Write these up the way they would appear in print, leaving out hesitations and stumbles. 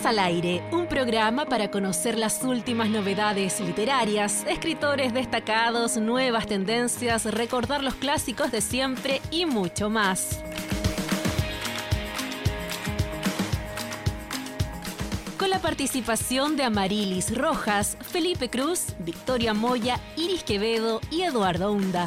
Libros al Aire, un programa para conocer las últimas novedades literarias, escritores destacados, nuevas tendencias, recordar los clásicos de siempre y mucho más. Con la participación de Amarilis Rojas, Felipe Cruz, Victoria Moya, Iris Quevedo y Eduardo Hunda.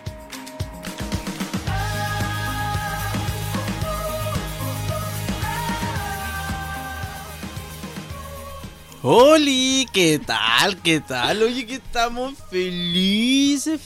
¡Holi! ¿Qué tal? ¿Qué tal? Oye, que estamos felices.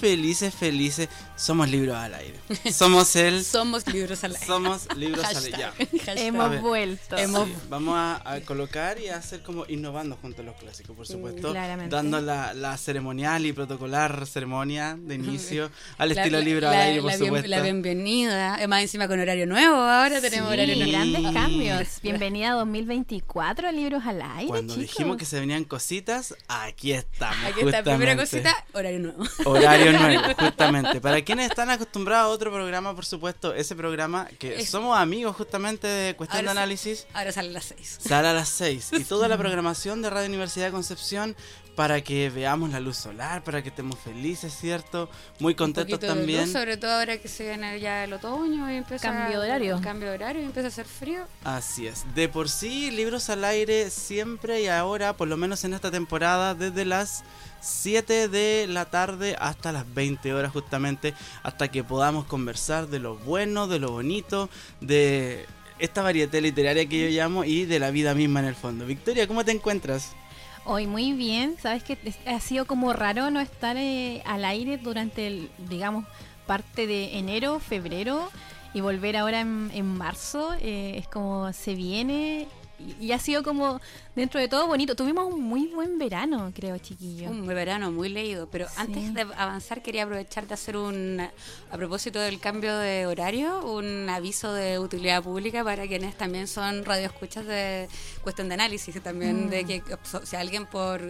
Somos Libros al Aire. Somos Libros al Aire. Somos Libros al Aire. Ya. Hemos vuelto. Sí, vamos a colocar y a hacer como innovando junto a los clásicos, por supuesto. Claramente. Dando la ceremonial y protocolar ceremonia de inicio al estilo Libros al Aire, por supuesto. La bienvenida. Más encima con horario nuevo. Ahora tenemos horario nuevo. Grandes cambios. Bienvenida a 2024 a Libros al Aire. Cuando dijimos que se venían cositas, aquí estamos. Aquí está, primera cosita, horario nuevo. Horario nuevo, justamente. Para quienes están acostumbrados a otro programa, por supuesto, ese programa que somos amigos justamente de Cuestión de Análisis. Ahora sale a las 6. Sale a las 6. Y toda la programación de Radio Universidad de Concepción para que veamos la luz solar, para que estemos felices, ¿cierto? Muy contentos también. De luz, sobre todo ahora que se viene ya el otoño y empieza cambio de horario y empieza a hacer frío. Así es. De por sí, Libros al Aire siempre y ahora, por lo menos en esta temporada, desde las 7 de la tarde hasta las 20 horas justamente, hasta que podamos conversar de lo bueno, de lo bonito, de esta variedad literaria que yo llamo y de la vida misma en el fondo. Victoria, ¿cómo te encuentras? Hoy muy bien, sabes que ha sido como raro no estar al aire durante digamos, parte de enero, febrero y volver ahora en marzo, es como se viene y ha sido como dentro de todo bonito. Tuvimos un muy buen verano, creo, chiquillos. Un verano muy leído, pero sí. Antes de avanzar quería aprovechar de hacer a propósito del cambio de horario, un aviso de utilidad pública para quienes también son radioescuchas de Cuestión de Análisis, también de que si alguien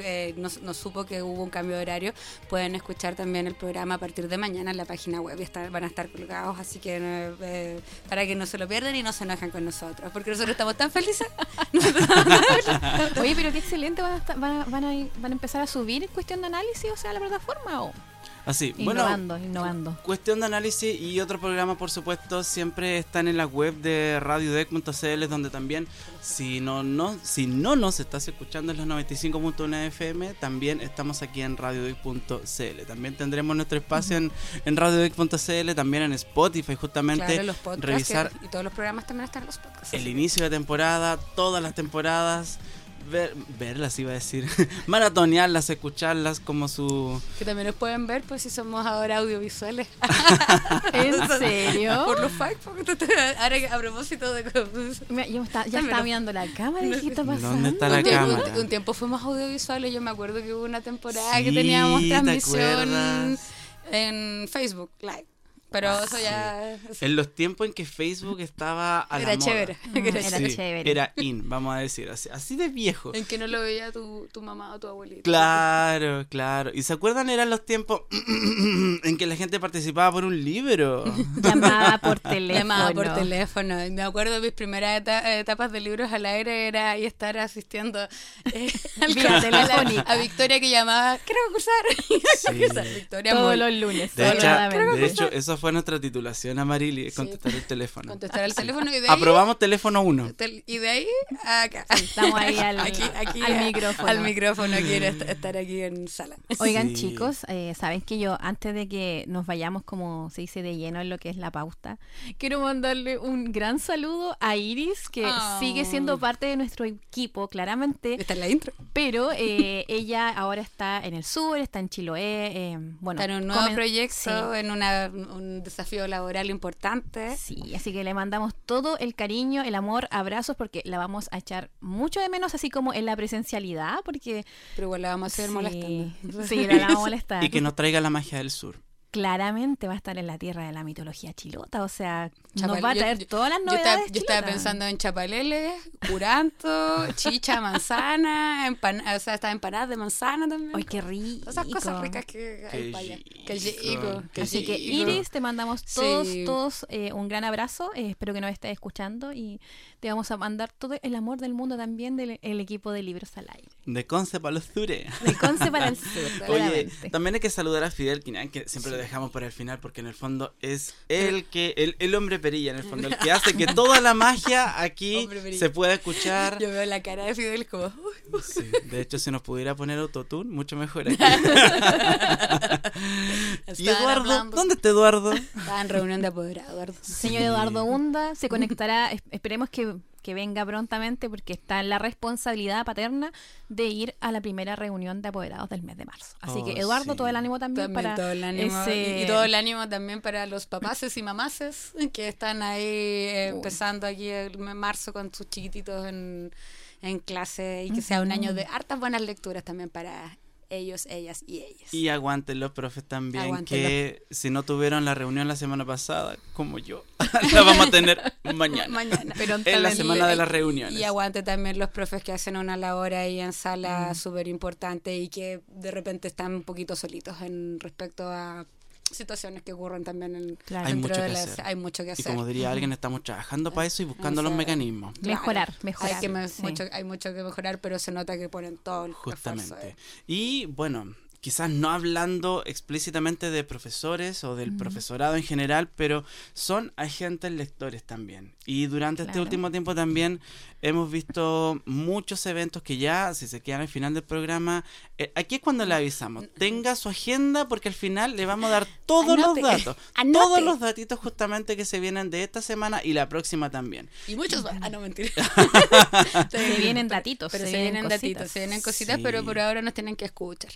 no supo que hubo un cambio de horario, pueden escuchar también el programa a partir de mañana en la página web y van a estar colgados, así que para que no se lo pierdan y no se enojen con nosotros, porque nosotros estamos tan felices. Oye, pero qué excelente, van a empezar a subir Cuestión de Análisis, o sea, la plataforma, o así, innovando. Cuestión de Análisis y otro programa, por supuesto, siempre están en la web de radiodec.cl, donde también, si no nos estás escuchando en los 95.1 FM, también estamos aquí en radiodec.cl. También tendremos nuestro espacio en radiodec.cl, también en Spotify, justamente. Claro, los podcasts, revisar y todos los programas también están en los podcasts. El inicio de temporada, todas las temporadas. Verlas, iba a decir, maratonearlas, escucharlas como que también nos pueden ver, pues si somos ahora audiovisuales. ¿En serio? Por los facts, ahora a propósito de... Yo estaba mirando la cámara y ¿qué está pasando? ¿Dónde está la cámara? Un tiempo fuimos audiovisuales, yo me acuerdo que hubo una temporada sí, que teníamos transmisión en Facebook Live. Pero eso ya... En los tiempos en que Facebook estaba a la moda. Chévere. Era chévere. Era vamos a decir, así de viejo. En que no lo veía tu mamá o tu abuelita. Claro. ¿Y se acuerdan? Eran los tiempos en que la gente participaba por un libro. Llamaba por teléfono. Me acuerdo de mis primeras etapas de Libros al Aire era ahí estar asistiendo a Victoria que llamaba, quiero cursar. Sí. Victoria todos los lunes. De hecho, eso fue nuestra titulación, Amarili, contestar el teléfono. Contestar el teléfono y de ahí... Aprobamos teléfono 1. Y de ahí a acá. Estamos ahí al micrófono. Al micrófono, quiero estar aquí en sala. Oigan, chicos, saben que yo, antes de que nos vayamos, como se dice, de lleno en lo que es la pauta, quiero mandarle un gran saludo a Iris, que sigue siendo parte de nuestro equipo, claramente. Está en la intro. Pero ella ahora está en el sur, está en Chiloé. Está en un nuevo proyecto, en un desafío laboral importante. Sí, así que le mandamos todo el cariño, el amor, abrazos, porque la vamos a echar mucho de menos, así como en la presencialidad, porque... Pero igual la vamos a seguir molestando. Sí, la vamos a molestar. Y que nos traiga la magia del sur. claramente va a estar en la tierra de la mitología chilota, o sea, nos Chapal- va a yo- traer yo- todas las Yo novedades estaba chilotas. pensando en chapaleles, curanto, chicha, manzana, o sea, estaba empanadas de manzana también. ¡Ay, qué rico! Todas esas cosas ricas que hay Qué para allá. rico. Qué rico, qué Así que rico. Iris, te mandamos Sí. todos un gran abrazo, espero que nos estés escuchando y te vamos a mandar todo el amor del mundo también del el equipo de Libros al Aire. De Conce para los Sure. De Conce para el sur, Oye, claramente. también hay que saludar a Fidel Quinán, que siempre lo dejamos para el final, porque en el fondo es el hombre perilla, en el fondo, el que hace que toda la magia aquí Hombre perilla. se pueda escuchar. Yo veo la cara de Fidel como... uy, Sí, de hecho, si nos pudiera poner autotune, mucho mejor aquí. ¿Y estaban Eduardo? hablando. ¿Dónde está Eduardo? Estaba en reunión de apoderado, Eduardo. Señor Eduardo Hunda se conectará, esperemos que venga prontamente porque está en la responsabilidad paterna de ir a la primera reunión de apoderados del mes de marzo. Así Oh, que Eduardo, sí. todo el ánimo también, También para todo el ánimo, ese... y todo el ánimo también para los papaces y mamaces que están ahí empezando aquí el mes de marzo con sus chiquititos en clase, y que sea un año de hartas buenas lecturas también para ellos, ellas y ellas. Y aguanten los profes también, Aguántenlo. que si no tuvieron la reunión la semana pasada, como yo, la vamos a tener mañana. Mañana. Pero En la semana de las reuniones. Y aguante también los profes que hacen una labor ahí en sala súper importante y que de repente están un poquito solitos en respecto a situaciones que ocurren también en Claro. Hay dentro mucho de que las... hacer. Hay mucho que Y hacer. como diría alguien, estamos trabajando para eso y buscando los sea, mecanismos. Mejorar. Sí. Sí. Hay mucho que mejorar, pero se nota que ponen todo el esfuerzo. Justamente. Y bueno, quizás no hablando explícitamente de profesores o del profesorado en general, pero son agentes lectores también. Y durante este Claro. último tiempo también hemos visto muchos eventos que ya, si se quedan al final del programa, aquí es cuando le avisamos, tenga su agenda porque al final le vamos a dar todos Anote, los datos, anote. todos los datitos justamente que se vienen de esta semana y la próxima también. Y muchos más. Ah, no, mentira. Se vienen datitos, Pero se se vienen vienen datitos, cositas. se vienen cositas, Sí. pero por ahora nos tienen que escuchar.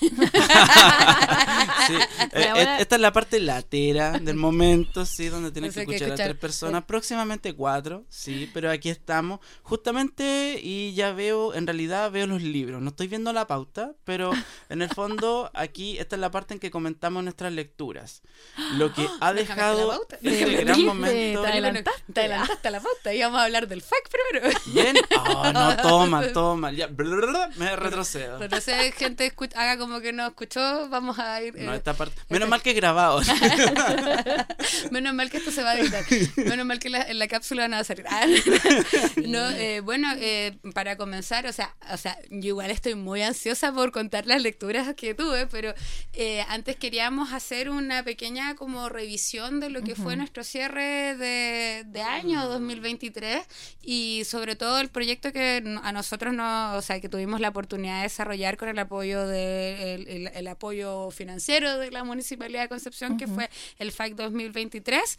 Sí, Por ahora- esta es la parte latera del momento, sí, donde tienen O sea, que que escuchar a escuchar- 3 personas, próximamente 4, sí, pero aquí estamos, justamente, y ya veo, en realidad veo los libros, no estoy viendo la pauta, pero en el fondo aquí esta es la parte en que comentamos nuestras lecturas, lo que ha ¿Me cambiaste la dejado pauta? este Sí, gran te momento. adelantaste. Te adelantaste a la pauta. Íbamos a hablar del FAC primero. Bien, oh, no, toma, ya, me retrocedo. Pero si gente haga como que no escuchó, vamos a ir. No, esta parte, menos mal que he grabado. Menos mal que esto se va a editar. Menos mal que en la cápsula van a salir. No, bueno, para comenzar, o sea, yo igual estoy muy ansiosa por contar las lecturas que tuve, pero antes queríamos hacer una pequeña como revisión de lo que fue nuestro cierre de año 2023 y sobre todo el proyecto que a nosotros o sea, que tuvimos la oportunidad de desarrollar con el apoyo el apoyo financiero de la Municipalidad de Concepción, que fue el FAC 2023.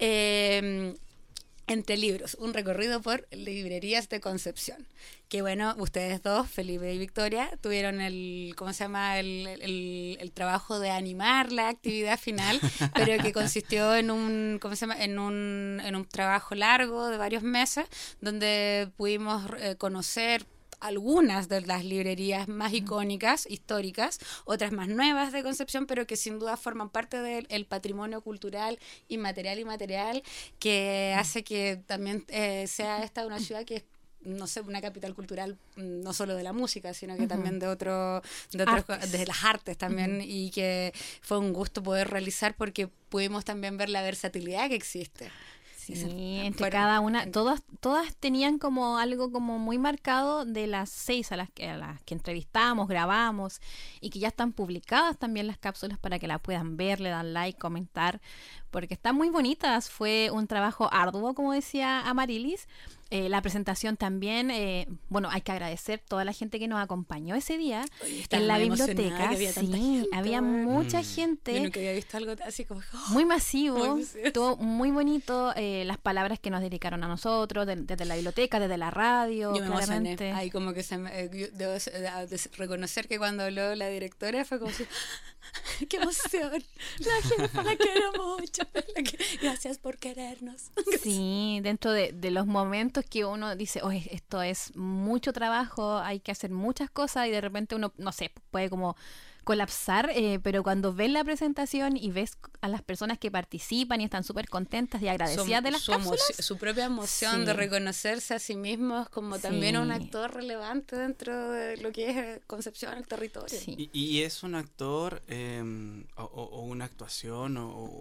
Entre libros, un recorrido por librerías de Concepción. Que bueno, ustedes dos, Felipe y Victoria, tuvieron el trabajo de animar la actividad final, pero que consistió en un trabajo largo de varios meses, donde pudimos conocer algunas de las librerías más icónicas, históricas, otras más nuevas de Concepción, pero que sin duda forman parte del patrimonio cultural inmaterial y material que hace que también sea esta una ciudad que es, no sé, una capital cultural no solo de la música, sino que también de otros de las artes también, y que fue un gusto poder realizar porque pudimos también ver la versatilidad que existe. Sí, entre cada una, todas tenían como algo como muy marcado de las 6 a las que entrevistamos, grabamos y que ya están publicadas también las cápsulas para que la puedan ver, le dan like, comentar, porque están muy bonitas. Fue un trabajo arduo, como decía Amarilis. La presentación también, bueno, hay que agradecer toda la gente que nos acompañó ese día en la biblioteca. Había tanta Sí, gente, había bueno. mucha gente. Yo nunca había visto algo así como... Muy masivo, Muy masivo. todo muy bonito, las palabras que nos dedicaron a nosotros, desde la biblioteca, desde la radio, Yo me emocioné. claramente. Ahí como que yo debo reconocer que cuando habló la directora fue como así, ¡qué emoción! La jefa la quiero mucho. Gracias por querernos. Sí, dentro de los momentos que uno dice, oye, esto es mucho trabajo, hay que hacer muchas cosas y de repente uno, no sé, puede como colapsar, pero cuando ves la presentación y ves a las personas que participan y están súper contentas y agradecidas de las cápsulas, su propia emoción de reconocerse a sí mismos como también un actor relevante dentro de lo que es Concepción, el territorio. Sí. Y es un actor o una actuación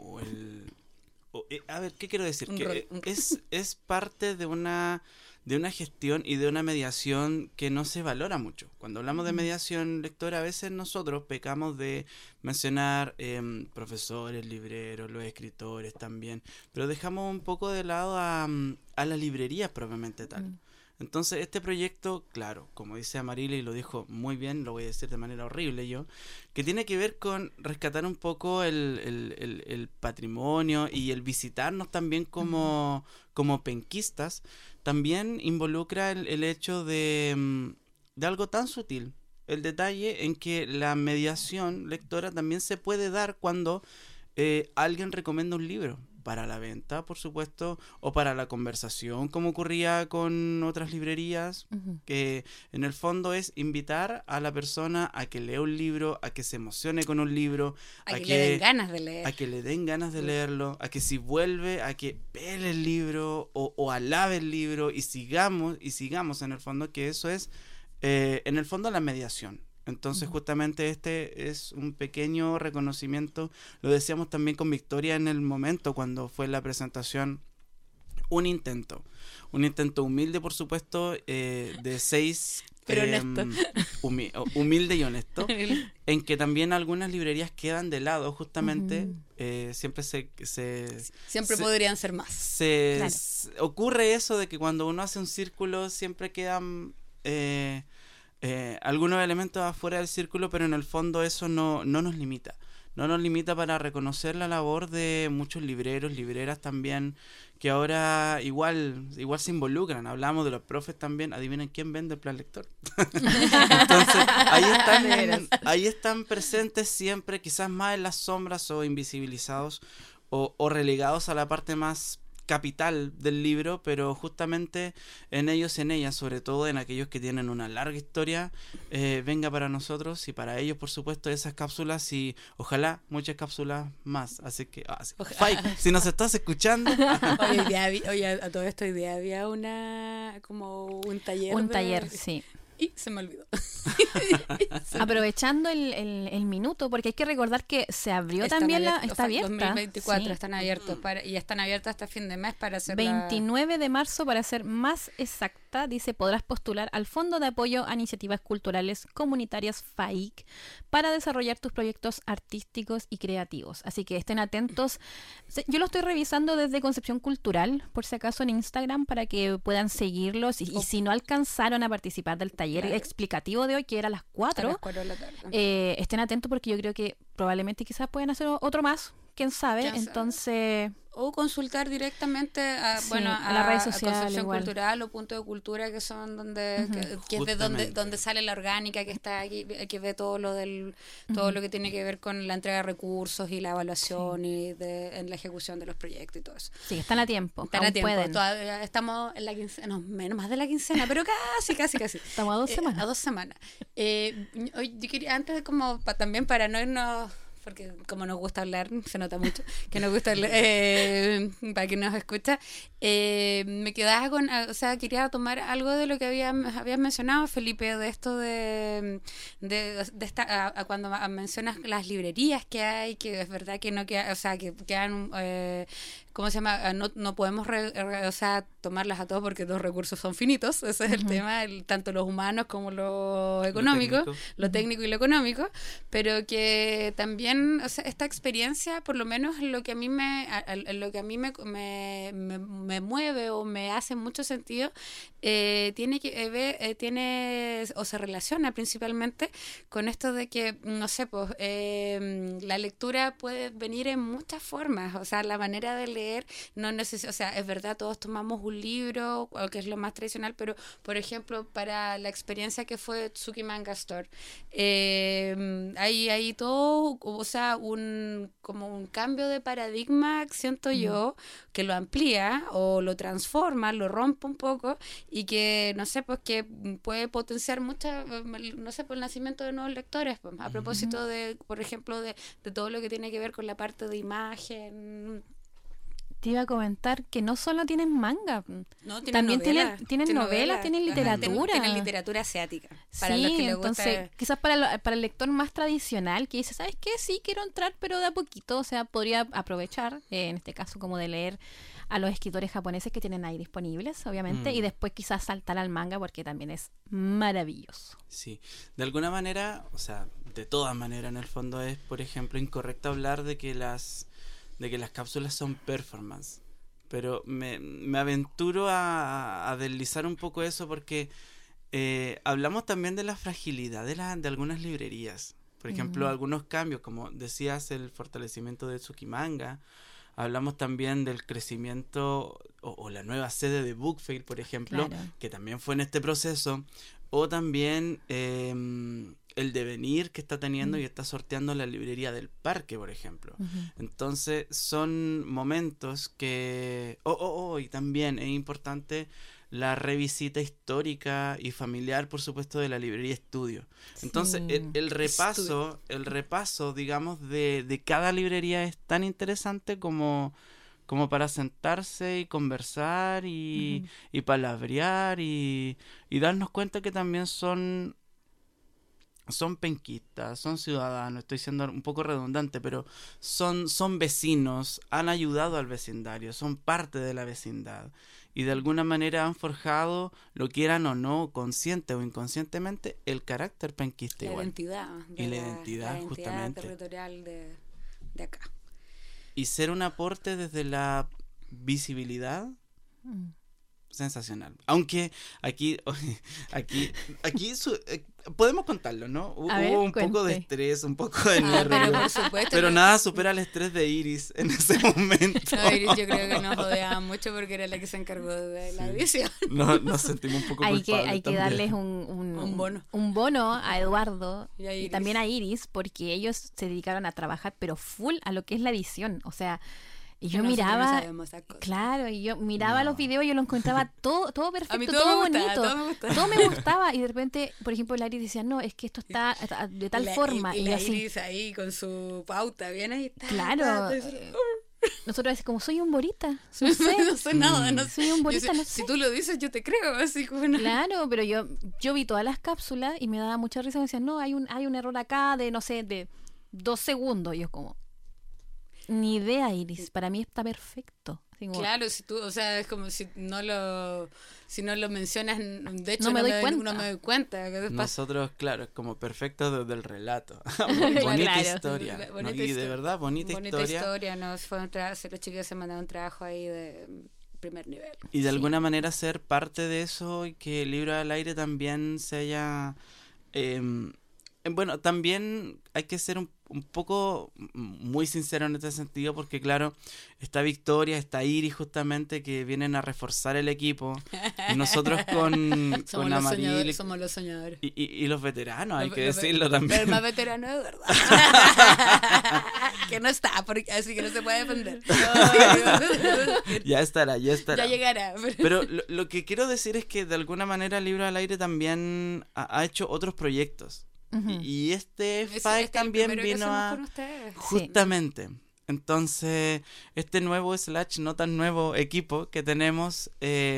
a ver, ¿qué quiero decir? Que es parte de una gestión y de una mediación que no se valora mucho. Cuando hablamos de mediación lectora, a veces nosotros pecamos de mencionar profesores, libreros, los escritores también, pero dejamos un poco de lado a las librerías propiamente tal. Entonces este proyecto, claro, como dice Amarila y lo dijo muy bien, lo voy a decir de manera horrible yo, que tiene que ver con rescatar un poco el patrimonio y el visitarnos también como penquistas, también involucra el hecho de algo tan sutil, el detalle en que la mediación lectora también se puede dar cuando alguien recomienda un libro. Para la venta, por supuesto, o para la conversación, como ocurría con otras librerías, que en el fondo es invitar a la persona a que lea un libro, a que se emocione con un libro, a que le den ganas de leer. A que le den ganas de leerlo, a que si vuelve, a que pele el libro o alabe el libro y sigamos en el fondo, que eso es, en el fondo, la mediación. Entonces justamente este es un pequeño reconocimiento, lo decíamos también con Victoria en el momento cuando fue la presentación, un intento humilde por supuesto, de 6, pero honesto, humilde y honesto, en que también algunas librerías quedan de lado justamente, siempre podrían ser más. Ocurre eso de que cuando uno hace un círculo siempre quedan algunos elementos afuera del círculo, pero en el fondo eso no nos limita. No nos limita para reconocer la labor de muchos libreros, libreras también, que ahora igual se involucran. Hablamos de los profes también. Adivinen quién vende el plan lector. Entonces, ahí están presentes siempre, quizás más en las sombras o invisibilizados o relegados a la parte más capital del libro, pero justamente en ellos y en ellas, sobre todo en aquellos que tienen una larga historia, venga para nosotros y para ellos, por supuesto, esas cápsulas y ojalá muchas cápsulas más. Así que, Faik, si nos estás escuchando. Oye, a todo esto hoy día había como un taller. Un taller, sí. Y se me olvidó. Aprovechando el minuto, porque hay que recordar que se abrió está abierta. 2024 sí. Están abiertos y están abiertos hasta fin de mes para hacer 29 de marzo, para ser más exacta, dice, podrás postular al Fondo de Apoyo a Iniciativas Culturales Comunitarias FAIC para desarrollar tus proyectos artísticos y creativos. Así que estén atentos. Yo lo estoy revisando desde Concepción Cultural, por si acaso en Instagram, para que puedan seguirlos y si no alcanzaron a participar del taller explicativo de hoy, que era a las 4 de la tarde. Estén atentos porque yo creo que probablemente quizás pueden hacer otro más, quién sabe. Entonces, o consultar directamente a las redes sociales, Concepción Cultural o Punto de Cultura, que son donde que es de donde sale la orgánica que está aquí, que ve todo lo todo lo que tiene que ver con la entrega de recursos y la evaluación y en la ejecución de los proyectos y todo eso. Sí, están a tiempo. Pueden. Todavía estamos en la quincena, no, menos más de la quincena, pero casi. Estamos a 2 semanas. A 2 semanas. Yo quería, antes como también para no irnos, porque como nos gusta hablar, se nota mucho que nos gusta hablar, para quien nos escucha, me quedaba quería tomar algo de lo que habías mencionado, Felipe, de esto de esta, cuando mencionas las librerías que hay, que es verdad que no queda, que quedan, ¿cómo se llama? No podemos tomarlas a todos porque los recursos son finitos, ese es el tema, tanto los humanos como lo económico, lo técnico y lo económico, pero que también, esta experiencia, por lo menos lo que a mí me mueve o me hace mucho sentido, tiene que ver, o se relaciona principalmente con esto de que, la lectura puede venir en muchas formas, la manera de leer leer, no o sea, es verdad, todos tomamos un libro, que es lo más tradicional, pero, por ejemplo, para la experiencia que fue Tsuki Manga Store, hay todo, o sea, como un cambio de paradigma, siento yo, que lo amplía o lo transforma, lo rompe un poco y que, no sé, pues que puede potenciar no sé, por el nacimiento de nuevos lectores, pues, a propósito de, por ejemplo, de todo lo que tiene que ver con la parte de imagen. Te iba a comentar que no solo tienen manga, No, también tienen novelas, tienen literatura. Tienen literatura asiática. Para Sí, los que les entonces gusta... quizás para el lector más tradicional que dice, ¿sabes qué? Sí, quiero entrar, pero de a poquito, o sea, podría aprovechar, en este caso, como de leer a los escritores japoneses que tienen ahí disponibles, obviamente, y después quizás saltar al manga porque también es maravilloso. Sí, de alguna manera, o sea, de todas maneras, en el fondo es, por ejemplo, incorrecto hablar de que las cápsulas son performance, pero me aventuro a deslizar un poco eso porque hablamos también de la fragilidad de algunas librerías. Por ejemplo, algunos cambios, como decías, el fortalecimiento de Tsukimanga. Hablamos también del crecimiento o la nueva sede de Bookfair, por ejemplo, Claro. que también fue en este proceso. O también el devenir que está teniendo y está sorteando la librería del parque, por ejemplo. Entonces son momentos que... y también es importante la revisita histórica y familiar, por supuesto, de la librería Estudio. Entonces el repaso, digamos, de cada librería es tan interesante como para sentarse y conversar y palabrear y darnos cuenta que también son penquistas, son ciudadanos, estoy siendo un poco redundante, pero son vecinos, han ayudado al vecindario, son parte de la vecindad y de alguna manera han forjado, lo quieran o no, consciente o inconscientemente, el carácter penquista la igual. Identidad. Y la identidad, justamente. Territorial de acá. Y ser un aporte desde la visibilidad, sensacional. Aunque aquí podemos contarlo, ¿no? Hubo un poco de estrés, un poco de nervios. Pero por supuesto. Pero nada supera el estrés de Iris en ese momento. No, Iris, yo creo que nos odiaba mucho porque era la que se encargó de la edición. Nos sentimos un poco culpables. Hay que también. darles un bono a Eduardo y también a Iris, porque ellos se dedicaron a trabajar, pero full a lo que es la edición. O sea, y yo miraba, claro, y yo miraba los videos y yo lo encontraba todo perfecto, a mí todo bonito, todo me gustaba, y de repente, por ejemplo, la Iris decía, no, es que esto está de tal forma, y y la así, Iris ahí con su pauta, bien ahí está. Claro, nosotros así como, soy un borita, no sé, no sé nada, no soy un borita, no sé. Si tú lo dices, yo te creo, así como no. Claro, pero yo vi todas las cápsulas y me daba mucha risa, me decían, no, hay un error acá de, no sé, de 2 segundos, y yo como... Ni idea, Iris. Para mí está perfecto. Como... Claro, si tú, o sea, es como si no lo mencionas, de hecho no me doy cuenta. Nosotros, claro, es como perfecto desde el relato. Bonita historia. Y de verdad, bonita historia. Los chicos se mandaron un trabajo ahí de primer nivel. Y de alguna manera ser parte de eso y que el Libro al Aire también se haya... bueno, también hay que ser un poco muy sincero en este sentido porque claro, está Victoria, está Iris justamente que vienen a reforzar el equipo y nosotros con Amaril somos los soñadores y los veteranos, hay que decirlo también. El más veterano de verdad que no está, así que no se puede defender. Ya estará. Ya llegará. Pero lo que quiero decir es que de alguna manera el Libro al Aire también ha hecho otros proyectos. Y este FAEC también vino a... Justamente. Entonces, este nuevo / no tan nuevo equipo que tenemos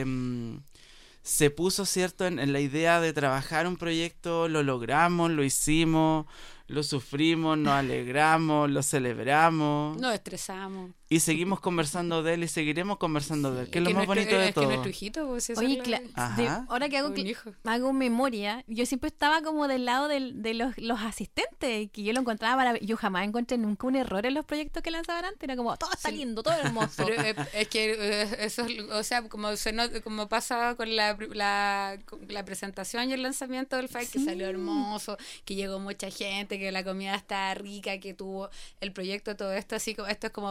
se puso, ¿cierto?, en la idea de trabajar un proyecto, lo logramos, lo hicimos, lo sufrimos, nos alegramos, lo celebramos. Nos estresamos. Y seguimos conversando de él y seguiremos conversando de él, que es lo más bonito de todo. Es que nuestro hijito, pues, oye, ahora que hago memoria, yo siempre estaba como del lado de los asistentes, que yo lo encontraba yo jamás encontré nunca un error en los proyectos que lanzaban antes, era como, todo está lindo, todo hermoso. Pero es que eso, o sea, como pasa con la presentación y el lanzamiento del FAEC, que salió hermoso, que llegó mucha gente, que la comida está rica, que tuvo el proyecto, todo esto, así como esto es como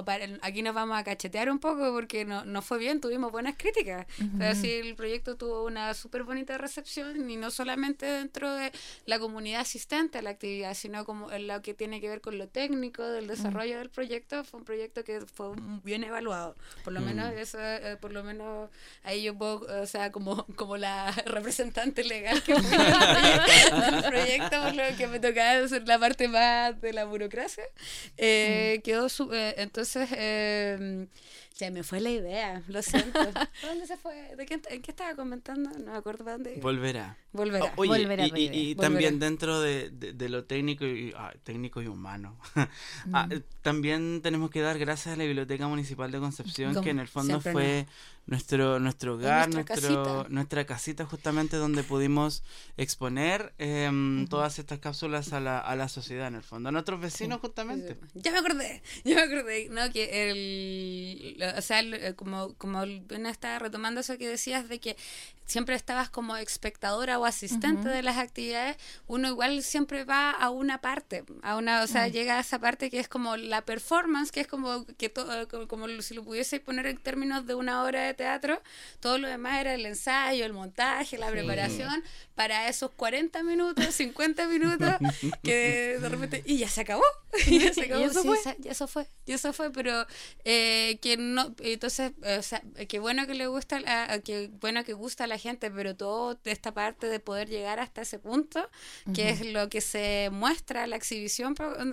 aquí nos vamos a cachetear un poco porque no fue bien, tuvimos buenas críticas. O sea, sí, el proyecto tuvo una súper bonita recepción y no solamente dentro de la comunidad asistente a la actividad, sino como en lo que tiene que ver con lo técnico del desarrollo del proyecto. Fue un proyecto que fue bien evaluado. Por lo menos eso, por lo menos ahí yo puedo, o sea, como la representante legal que fue del proyecto, por lo que me tocaba hacer la parte más de la burocracia, quedó entonces se me fue la idea, lo siento. ¿Dónde se fue? ¿En qué estaba comentando? No me acuerdo para dónde. Volverá. Oye, volverá, y también dentro de lo técnico técnico y humano. También tenemos que dar gracias a la Biblioteca Municipal de Concepción, que en el fondo fue nuestro hogar, nuestra casita justamente donde pudimos exponer todas estas cápsulas a la sociedad en el fondo, a nuestros vecinos justamente. Ya me acordé, ¿no? Que o sea, como bueno, estaba retomando eso que decías de que siempre estabas como espectadora o asistente de las actividades, uno igual siempre va a una parte, o sea, llega a esa parte que es como la performance, que es como que como si lo pudiese poner en términos de una obra de teatro, todo lo demás era el ensayo, el montaje, la preparación, para esos 40 minutos, 50 minutos, que de repente, y ya se acabó, y eso fue, pero que no, entonces, o sea, qué bueno que le gusta, qué bueno que gusta a la gente, pero toda esta parte de poder llegar hasta ese punto, que es lo que se muestra la exhibición,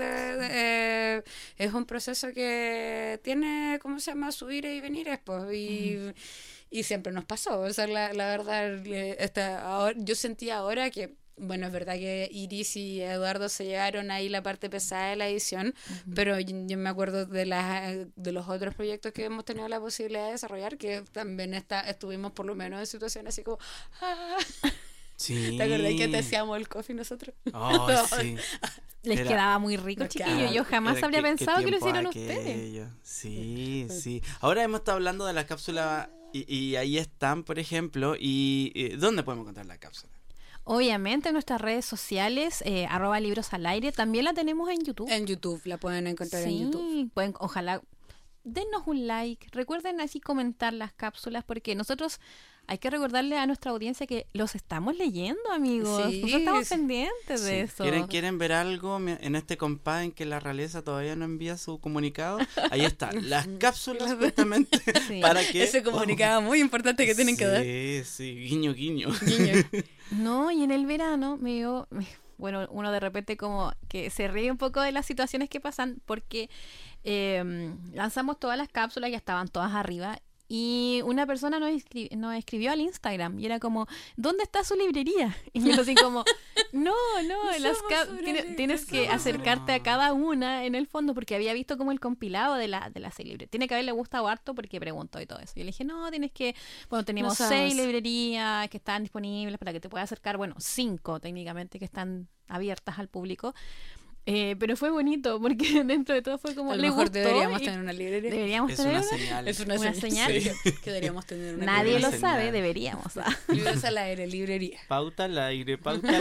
es un proceso que tiene, ¿cómo se llama? Subir y venir, pues, y siempre nos pasó, o sea, la verdad, ahora, yo sentía ahora que, bueno, es verdad que Iris y Eduardo se llevaron ahí la parte pesada de la edición, pero yo me acuerdo de los otros proyectos que hemos tenido la posibilidad de desarrollar, que también estuvimos por lo menos en situaciones así como... Sí. ¿Te acordás que te hacíamos el coffee nosotros? Oh, sí. Les quedaba muy rico, chiquillos. Yo jamás habría pensado que lo hicieron ustedes. Sí. Ahora hemos estado hablando de la cápsula y ahí están, por ejemplo. ¿Y dónde podemos encontrar la cápsula? Obviamente en nuestras redes sociales, @librosalaire, también la tenemos en YouTube. En YouTube, la pueden encontrar en YouTube. Ojalá, dennos un like, recuerden así comentar las cápsulas, porque nosotros hay que recordarle a nuestra audiencia que los estamos leyendo, amigos. Sí, nosotros estamos pendientes de eso. ¿Quieren ver algo en este compás en que la realeza todavía no envía su comunicado? Ahí están, las cápsulas justamente para que... Ese comunicado muy importante que tienen que dar. Sí, guiño. No, y en el verano bueno, uno de repente como que se ríe un poco de las situaciones que pasan, porque lanzamos todas las cápsulas, ya estaban todas arriba, y una persona nos escribió al Instagram y era como, ¿dónde está su librería? Y yo así como, no, tienes que acercarte a cada una en el fondo, porque había visto como el compilado de las 6 librerías. Tiene que haberle gustado harto porque preguntó y todo eso. Yo le dije, no, tenemos 6 librerías que están disponibles para que te puedas acercar, 5 técnicamente que están abiertas al público. Pero fue bonito porque dentro de todo fue como, a lo mejor deberíamos tener una librería. Deberíamos tener Es una señal. Sí. Que deberíamos tener una Nadie librería. lo sabe, deberíamos. Libros al aire, librería. Pauta al aire.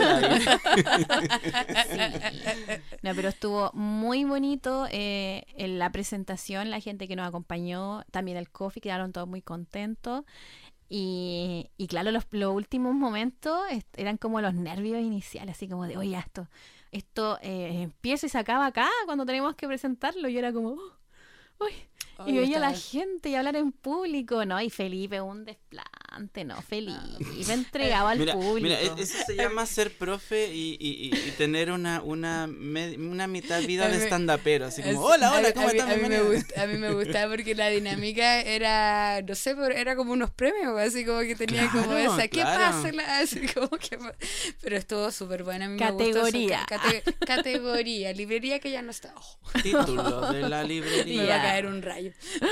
No, pero estuvo muy bonito en la presentación, la gente que nos acompañó, también el coffee, quedaron todos muy contentos. Y claro, los últimos momentos eran como los nervios iniciales, así como de, oye, esto empieza y se acaba acá cuando tenemos que presentarlo. Y era como, uy. Y veía a la gente y hablar en público, ¿no? Y Felipe, un desplante, ¿no? Felipe entregaba al público. Mira, eso se llama ser profe y tener una mitad vida de stand-upero, así como, hola, ¿cómo estás? A mí me gustaba porque la dinámica era, no sé, era como unos premios, así como que tenía como esa, ¿qué pasa? Así como que, pero estuvo súper buena. A mí categoría. Me gustó categoría, librería que ya no está. Título de la librería. Me va a caer un rayo.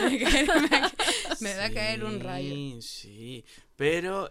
Me va a caer un rayo. Sí, pero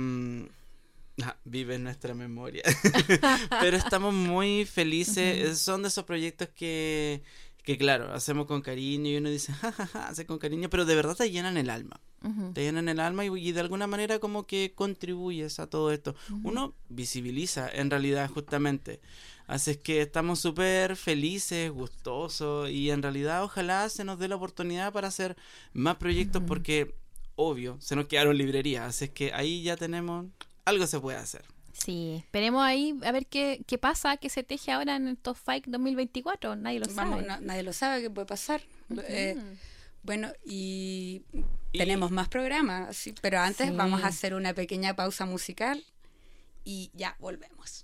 vive en nuestra memoria. Pero estamos muy felices. Son de esos proyectos que claro, hacemos con cariño y uno dice, jajaja, hace con cariño, pero de verdad te llenan el alma. te llenan el alma y de alguna manera como que contribuyes a todo esto. Uno visibiliza en realidad justamente. Así es que estamos súper felices, gustosos y en realidad ojalá se nos dé la oportunidad para hacer más proyectos porque, obvio, se nos quedaron librerías. Así es que ahí ya tenemos, algo se puede hacer. Sí, esperemos ahí a ver qué pasa, qué se teje ahora en el Top 5 2024. Nadie lo sabe. Nadie lo sabe qué puede pasar. Bueno, y tenemos más programas, ¿sí? Pero antes vamos a hacer una pequeña pausa musical y ya volvemos.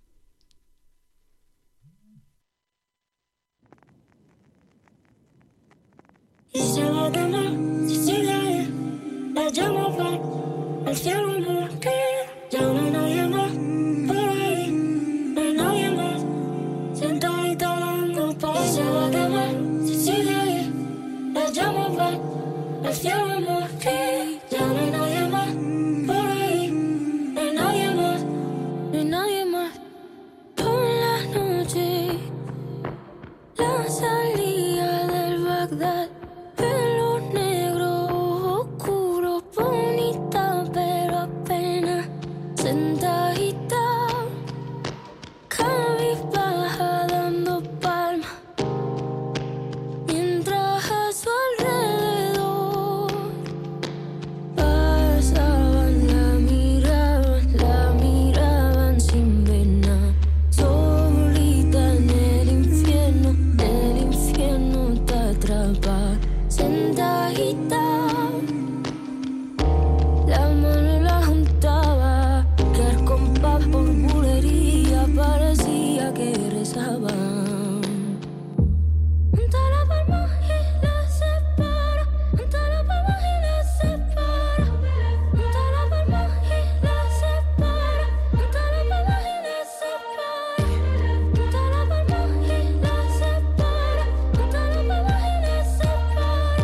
Y se va a quemar, si sigue ahí, la llama va al cielo, no, que ya no hay nadie más por ahí, no hay nadie más, sentadita dando paz. Y se va a quemar, si sigue ahí, la llama va al cielo, no, que ya no hay nadie más por ahí, no hay nadie más, no hay nadie más. Por la noche, la salida del Bagdad. Pelo negro, oscuro, bonita, pero apenas sentadita, cabizbaja dando palmas, mientras a su alrededor pasaban, la miraban sin ver nada, solita en el infierno te atrapa. Sentadita, la mano la juntaba, que al compás por bulería parecía que rezaba. Junta la palma y la separa, junta la palma y la separa, junta la palma y la separa, junta la palma y la separa, junta la palma y la separa, junta la palma y la separa.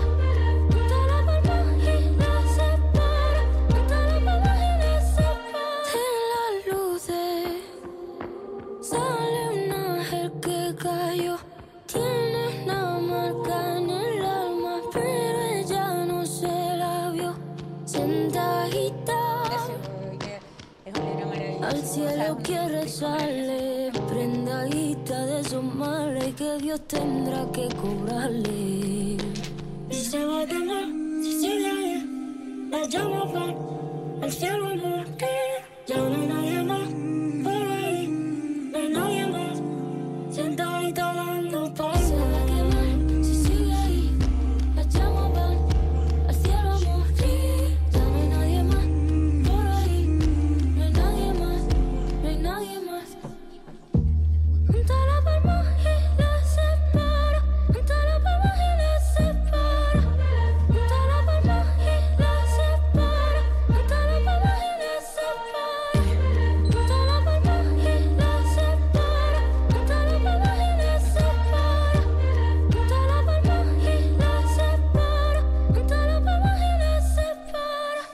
Sale un ángel que cayó, tiene una marca en el alma, pero ella no se la vio. Sentadita, Es un libro maravilloso. al cielo quiere rezarle, prendadita de sus males que Dios tendrá que cobrarle. Y se va a quemar, si sigue ahí, la llama va al cielo, no, que ya no hay nadie más por ahí, no hay nadie más, sentadita dando paz. Se va a quemar, si sigue ahí, la llama va al cielo, no, que ya no hay nadie más por ahí, no hay nadie más, no hay nadie más. Junta la palma y la separa, junta la palma y la separa, junta la palma y la separa, junta la palma y la separa, junta la palma y la separa, junta la palma y la separa, junta la palma y la separa, junta la palma y la separa.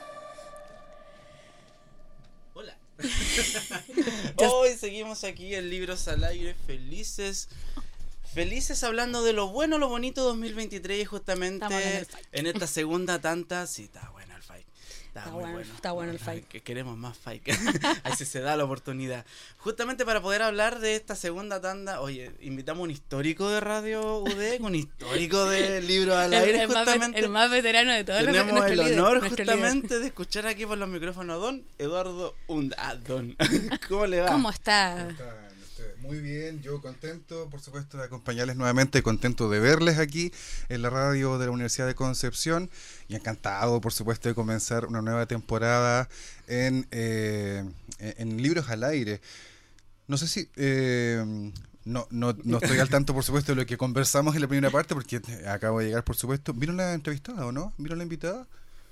Hola. Hoy seguimos aquí en Libros al Aire, felices hablando de lo bueno, lo bonito 2023 y justamente en esta segunda tanta, sí, está bueno el fight. Está muy bueno. Está bueno el fight. Que queremos más fight. Ahí sí se da la oportunidad. Justamente para poder hablar de esta segunda tanda, oye, invitamos un histórico de Radio UD, un histórico de Libros al Aire, justamente. El más veterano de todos. Tenemos el honor justamente de escuchar aquí por los micrófonos a don Eduardo Don. ¿Cómo le va? ¿Cómo está? ¿Cómo están ustedes? Muy bien, yo contento, por supuesto, de acompañarles nuevamente, contento de verles aquí en la radio de la Universidad de Concepción y encantado, por supuesto, de comenzar una nueva temporada en Libros al Aire. No sé si... No estoy al tanto, por supuesto, de lo que conversamos en la primera parte, porque acabo de llegar, por supuesto. ¿Vieron la entrevistada o no? ¿Vieron la invitada?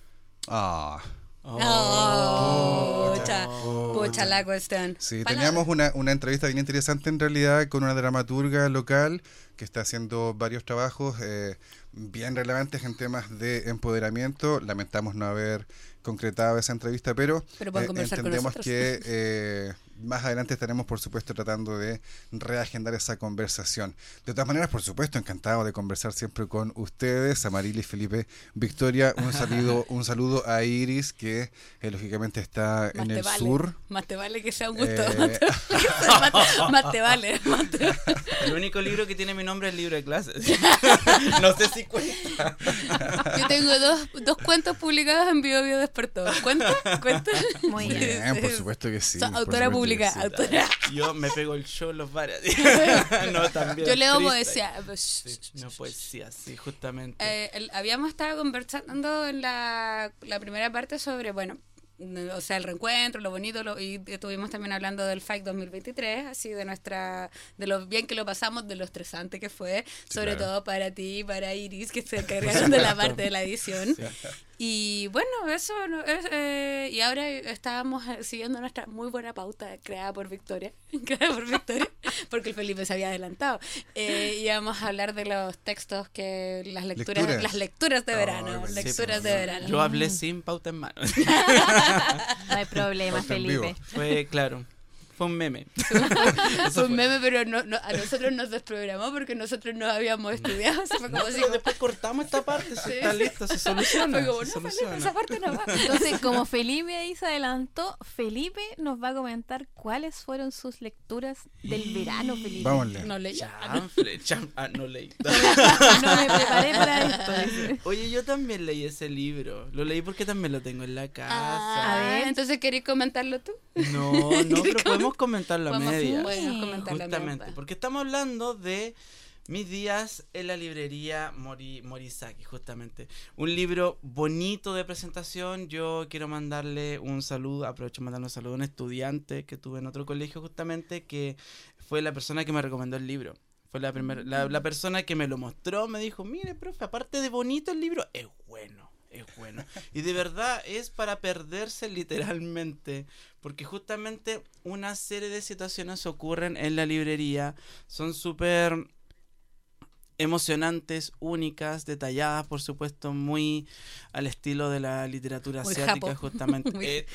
Pucha la cuestión. Sí, teníamos una entrevista bien interesante en realidad con una dramaturga local que está haciendo varios trabajos bien relevantes en temas de empoderamiento. Lamentamos no haber concretado esa entrevista, pero pueden conversar con entendemos nosotros. que más adelante estaremos, por supuesto, tratando de reagendar esa conversación. De todas maneras, por supuesto, encantado de conversar siempre con ustedes, Amarilis, Felipe, Victoria. Un saludo a Iris, que lógicamente está en el sur. Más te vale que sea un gusto. Más te vale. El único libro que tiene mi nombre es el libro de clases. No sé si cuenta. Yo tengo dos cuentos publicados en Bio Despertó. ¿Cuenta? Muy bien. Bien, por supuesto que sí. Autora pública. Sí. Autora. Yo me pego el show en los bares. No, también. Yo leo freestyle. poesía. Sí, no, poesía, sí, justamente. Habíamos estado conversando en la primera parte sobre, bueno, o sea, el reencuentro, lo bonito, y estuvimos también hablando del FAIC 2023, así de lo bien que lo pasamos, de lo estresante que fue, sobre todo para ti y para Iris, que se encargaron de la parte de la edición. Sí. Y bueno, eso y ahora estábamos siguiendo nuestra muy buena pauta creada por Victoria, porque el Felipe se había adelantado. Íbamos a hablar de los textos que las lecturas de verano, lecturas de verano. Yo hablé sin pauta en mano. No hay problema, Felipe. Fue claro. Fue un meme. Fue un meme, pero a nosotros nos desprogramó porque nosotros no habíamos estudiado. Fue como pero después cortamos esta parte, está listo, se soluciona. Fue como, Felipe, esa parte no va. Entonces, como Felipe ahí se adelantó, Felipe nos va a comentar cuáles fueron sus lecturas del verano, Felipe. Vámonos. No leí. No leí. No me preparé para esto. Oye, yo también leí ese libro. Lo leí porque también lo tengo en la casa. A ver, entonces, ¿querés comentarlo tú? No, pero podemos comentarlo a medias. Justamente, porque estamos hablando de mis días en la librería Morisaki, justamente. Un libro bonito de presentación. Yo quiero mandarle un saludo, aprovecho de mandarle un saludo a un estudiante que tuve en otro colegio justamente, que fue la persona que me recomendó el libro. Fue la persona que me lo mostró, me dijo, mire, profe, aparte de bonito el libro, es bueno. Y de verdad es para perderse literalmente, porque justamente una serie de situaciones ocurren en la librería, son súper emocionantes, únicas, detalladas, por supuesto, muy al estilo de la literatura muy asiática, japo. Justamente.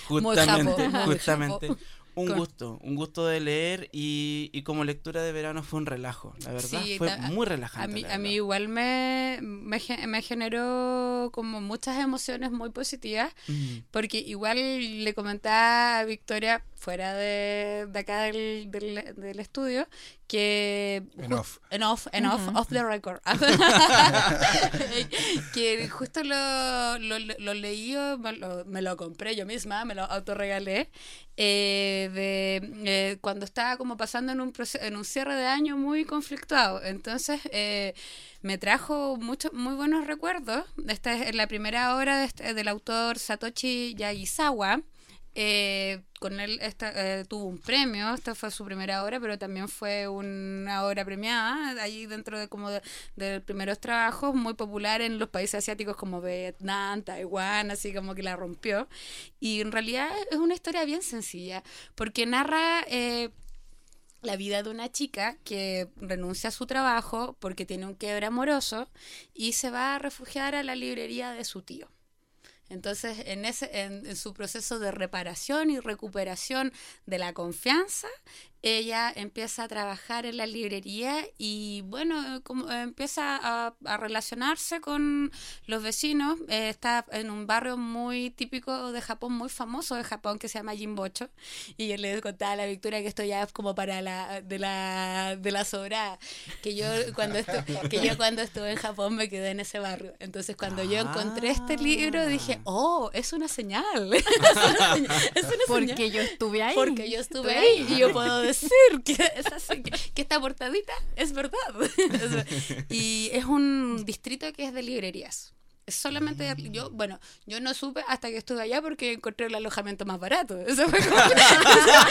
Un gusto de leer y como lectura de verano fue un relajo, la verdad, sí, fue muy relajante. A mí igual me generó como muchas emociones muy positivas, porque igual le comentaba a Victoria fuera de acá del estudio que off the record que justo lo leí, me lo compré yo misma, me lo autorregalé cuando estaba como pasando en un cierre de año muy conflictuado. Entonces me trajo muy buenos recuerdos. Esta es la primera obra del autor Satoshi Yagisawa. Con él tuvo un premio, esta fue su primera obra, pero también fue una obra premiada ahí dentro de primeros trabajos, muy popular en los países asiáticos como Vietnam, Taiwán, así como que la rompió. Y en realidad es una historia bien sencilla, porque narra la vida de una chica que renuncia a su trabajo porque tiene un quiebre amoroso y se va a refugiar a la librería de su tío. Entonces, en su proceso de reparación y recuperación de la confianza, ella empieza a trabajar en la librería y, bueno, empieza a relacionarse con los vecinos. Está en un barrio muy típico de Japón, muy famoso de Japón, que se llama Jinbocho. Y yo le contaba a la Victoria que esto ya es como para de la sobrada. Que yo cuando estuve en Japón me quedé en ese barrio. Entonces, cuando yo encontré este libro, dije, oh, es una señal. Es una señal. Porque yo estuve ahí. Porque yo estuve ahí y yo puedo decir que esta portadita es verdad. Y es un distrito que es de librerías. Es solamente yo no supe hasta que estuve allá porque encontré el alojamiento más barato. Eso fue como,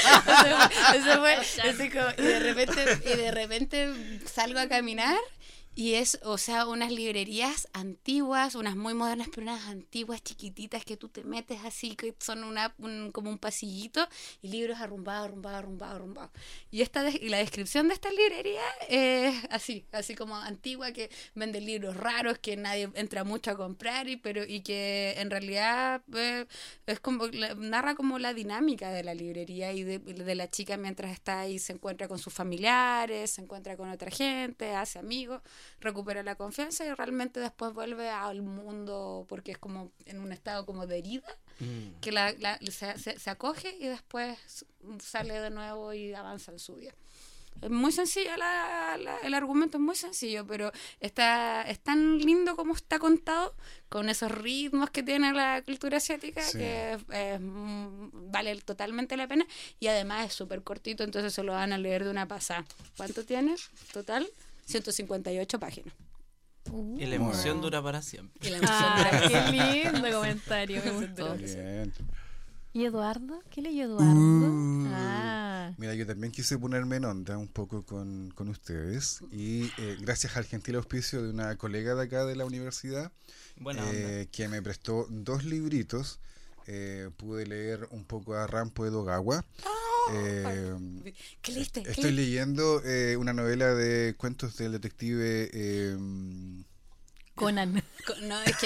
eso fue así como, y de repente salgo a caminar Y es, o sea, unas librerías antiguas, unas muy modernas, pero unas antiguas chiquititas que tú te metes así, que son como un pasillito, y libros arrumbados. Y y la descripción de esta librería es así como antigua, que vende libros raros, que nadie entra mucho a comprar, y que en realidad es como narra como la dinámica de la librería y de la chica mientras está ahí, se encuentra con sus familiares, se encuentra con otra gente, hace amigos, recupera la confianza y realmente después vuelve al mundo, porque es como en un estado como de herida, que se acoge y después sale de nuevo y avanza en su vida. Es muy sencillo, el argumento es muy sencillo, pero es tan lindo como está contado, con esos ritmos que tiene la cultura asiática, sí, que vale totalmente la pena, y además es súper cortito, entonces se lo van a leer de una pasada. ¿Cuánto tiene total? 158 páginas. Y la emoción dura para siempre. Qué lindo comentario, me gustó. Bien. ¿Y Eduardo? ¿Qué leyó Eduardo? Mira, yo también quise ponerme en onda un poco con ustedes, y gracias al gentil auspicio de una colega de acá de la universidad, que me prestó 2 libritos, pude leer un poco a Rampo Edogawa. ¿Qué leíste? Estoy leyendo una novela de cuentos del detective Conan. No, es que...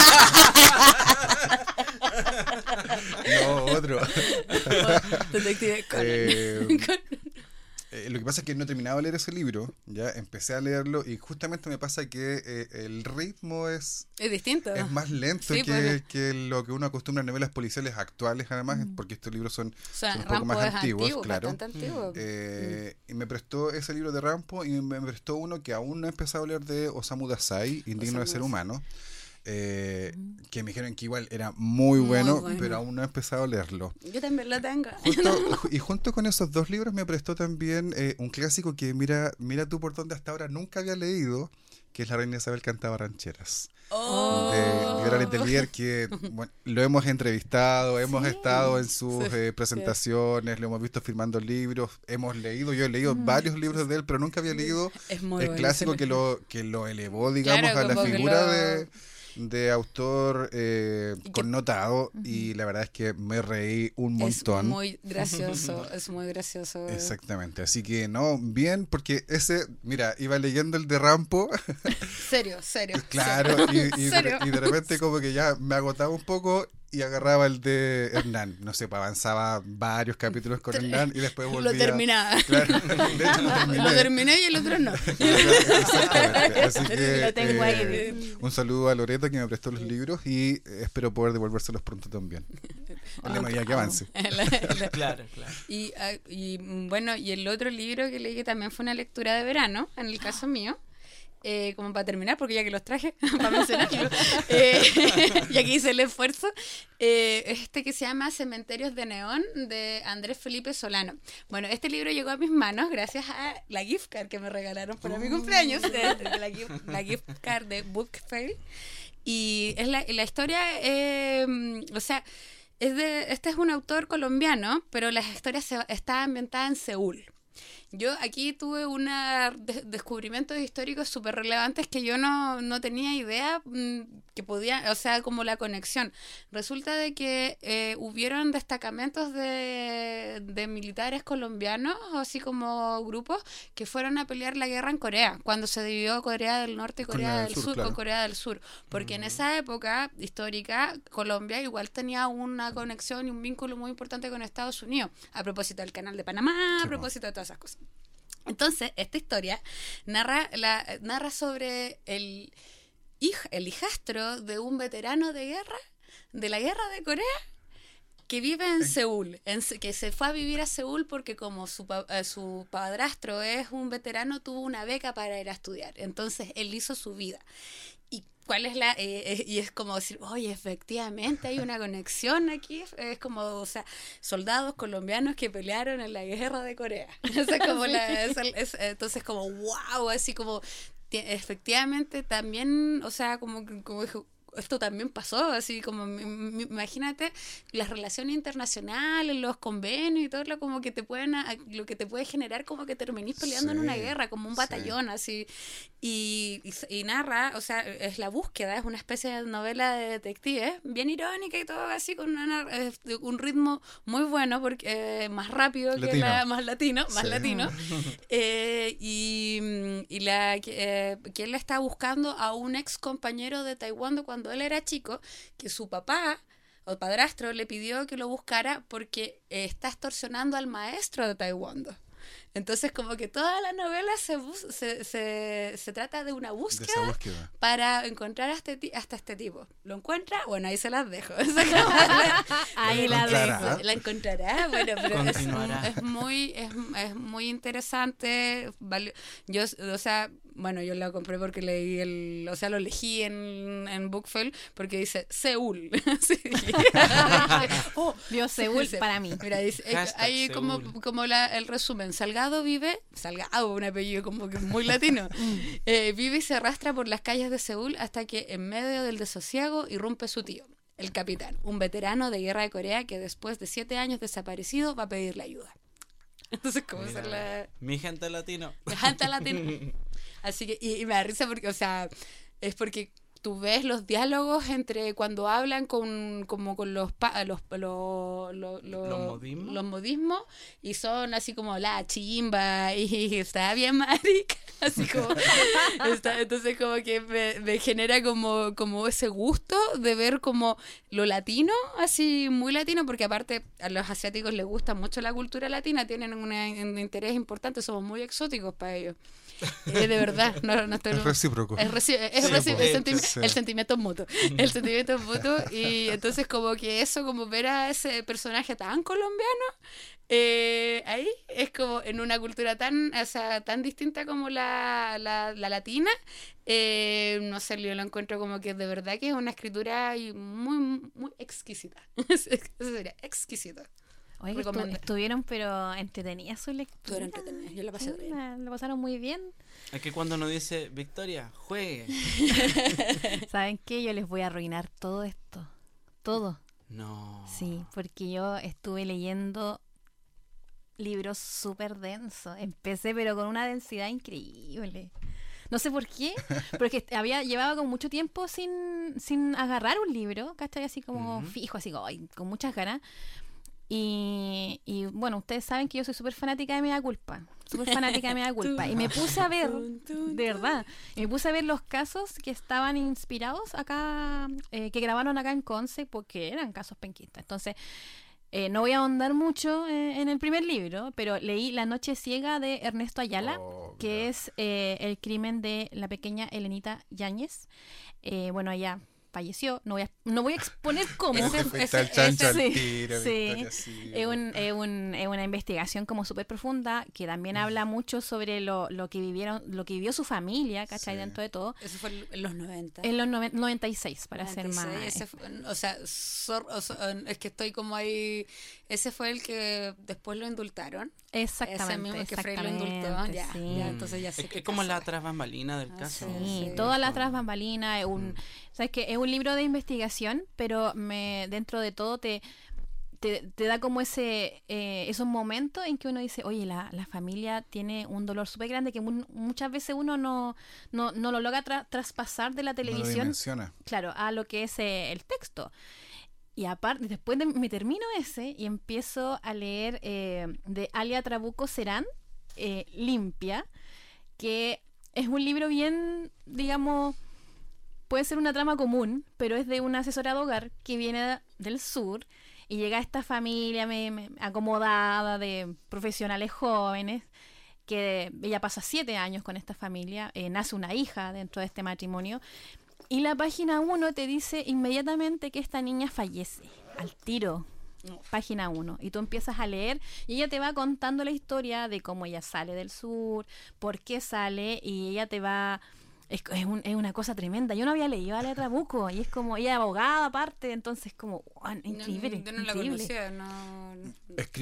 No, otro. Detective Conan. Lo que pasa es que no he terminado de leer ese libro, ya empecé a leerlo y justamente me pasa que el ritmo es distinto. Es más lento, sí, que lo que uno acostumbra a novelas policiales actuales, además, porque estos libros son un poco más antiguos, claro. Antiguo. Y me prestó ese libro de Rampo y me prestó uno que aún no he empezado a leer, de Osamu Dazai, Indigno de ser humano. Que me dijeron que igual era muy bueno, pero aún no he empezado a leerlo. Yo también lo tengo. Y junto con esos 2 libros me prestó también un clásico que mira tú por donde hasta ahora nunca había leído, que es La Reina Isabel cantaba rancheras. De Vera Letelier, que lo hemos entrevistado, hemos estado en sus presentaciones, lo hemos visto firmando libros, yo he leído varios libros de él, pero nunca había leído el clásico que lo elevó, digamos, a la figura de autor connotado, y la verdad es que me reí un montón. Es muy gracioso. Exactamente, así que bien, porque iba leyendo el de Rampo. Serio. Claro, y de repente como que ya me agotaba un poco y agarraba el de Hernán, no sé, avanzaba varios capítulos con Hernán y después volvía. Lo terminaba. Claro, lo terminé y el otro no. Exactamente. Así que lo tengo ahí. un saludo a Loreto, que me prestó los libros, y espero poder devolvérselos pronto también. A la medida que avance. Claro. Y bueno, y el otro libro que leí, que también fue una lectura de verano, en el caso mío, como para terminar, porque ya que los traje para mencionarlo, ya que hice el esfuerzo, que se llama Cementerios de Neón, de Andrés Felipe Solano. Bueno, este libro llegó a mis manos gracias a la gift card que me regalaron para mi cumpleaños, la gift card de Book Fair. Y es la historia, o sea, este es un autor colombiano, pero la historia está ambientada en Seúl. Yo aquí tuve descubrimientos históricos súper relevantes que yo no tenía idea que podía, o sea, como la conexión. Resulta de que hubieron destacamentos de militares colombianos, así como grupos, que fueron a pelear la guerra en Corea, cuando se dividió Corea del Norte y Corea del Sur, claro, con Corea del Sur. Porque en esa época histórica, Colombia igual tenía una conexión y un vínculo muy importante con Estados Unidos, a propósito del Canal de Panamá, a propósito de todas esas cosas. Entonces, esta historia narra sobre el hijastro de un veterano de guerra, de la guerra de Corea, que vive en Seúl, que se fue a vivir a Seúl porque como su padrastro es un veterano, tuvo una beca para ir a estudiar. Entonces, él hizo su vida. ¿Cuál es y es como decir, oye, efectivamente hay una conexión aquí? Es como, o sea, soldados colombianos que pelearon en la guerra de Corea. Entonces, como, wow, así como, efectivamente también, o sea, como dijo, esto también pasó, así como imagínate las relaciones internacionales, los convenios y todo lo como que te pueden lo que te puede generar como que terminís peleando en una guerra, como un batallón así, y narra, o sea, es la búsqueda, es una especie de novela de detectives, bien irónica y todo así, con un ritmo muy bueno, porque más rápido que más latino, que él está buscando a un ex compañero de taekwondo cuando él era chico, que su papá o padrastro le pidió que lo buscara porque está extorsionando al maestro de taekwondo. Entonces como que toda la novela se trata de una búsqueda, para encontrar hasta este tipo. ¿Lo encuentra? Bueno, ahí se las dejo. Ahí la dejo. La encontrará. Bueno, pero es muy interesante. Yo, o sea, bueno, yo la compré porque lo elegí en Bookfell porque dice Seúl. Vio Seúl para mí. Mira, dice, ahí como el resumen. Salgado, un apellido como que muy latino. Vive y se arrastra por las calles de Seúl hasta que en medio del desosiego irrumpe su tío, el capitán, un veterano de guerra de Corea que después de 7 años desaparecido va a pedirle ayuda. Entonces, ¿cómo ser la... Mi gente latino. Así que, y me da risa porque, o sea, es porque tú ves los diálogos entre cuando hablan con los modismos y son así como la chimba y está bien marica, así como entonces como que me genera como ese gusto de ver como lo latino, así muy latino, porque aparte a los asiáticos les gusta mucho la cultura latina, tienen un interés importante, somos muy exóticos para ellos. De verdad, no estoy... Es recíproco. El sentimiento es mutuo. El sentimiento es mutuo. Y entonces como que eso, como ver a ese personaje tan colombiano, ahí es como en una cultura tan distinta como la latina, no sé, yo lo encuentro como que de verdad que es una escritura muy, muy exquisita. Eso sería exquisito. Oye, estuvieron pero entretenidas su lectura. Yo la pasé bien. Lo pasaron muy bien. Es que cuando uno dice, Victoria, juegue. ¿Saben qué? Yo les voy a arruinar todo esto. Todo. No. Sí, porque yo estuve leyendo libros súper densos. Empecé pero con una densidad increíble. No sé por qué, pero es que llevaba como mucho tiempo sin agarrar un libro, ¿cachai? Así como fijo, así como, con muchas ganas. Y bueno, ustedes saben que yo soy súper fanática de Mea Culpa. Y me puse a ver, de verdad, me puse a ver los casos que estaban inspirados acá, que grabaron acá en Conce, porque eran casos penquistas. Entonces, no voy a ahondar mucho en el primer libro, pero leí La noche ciega de Ernesto Ayala, que es el crimen de la pequeña Elenita Yáñez. Bueno, ella falleció, no voy a exponer cómo. Es una investigación como súper profunda que también habla mucho sobre lo que vivió su familia, ¿cachai? Dentro de todo. Eso fue en los 90. En los 96, para ser más. Es que estoy como ahí. Ese fue el que después lo indultaron. Exactamente. Ese mismo que Frey lo indultó. Ya, entonces ya sé. Es como la tras bambalina del caso. Sí, toda la tras bambalina. ¿Sabes qué? Es un libro de investigación, pero dentro de todo te da como esos momentos en que uno dice, oye, la familia tiene un dolor súper grande que muchas veces uno no lo logra traspasar de la televisión, claro, a lo que es el texto. Y aparte, después me termino ese y empiezo a leer de Alia Trabuco Serán, Limpia, que es un libro bien, digamos, puede ser una trama común, pero es de una asesora de hogar que viene del sur y llega a esta familia acomodada de profesionales jóvenes, que ella pasa 7 años con esta familia, nace una hija dentro de este matrimonio, y la página 1 te dice inmediatamente que esta niña fallece, al tiro. Página 1, y tú empiezas a leer y ella te va contando la historia de cómo ella sale del sur, por qué sale, y ella te va... Es una cosa tremenda. Yo no había leído a Alia Trabuco y es como ella abogada aparte, entonces como increíble. Yo no la conocía, no. Escribe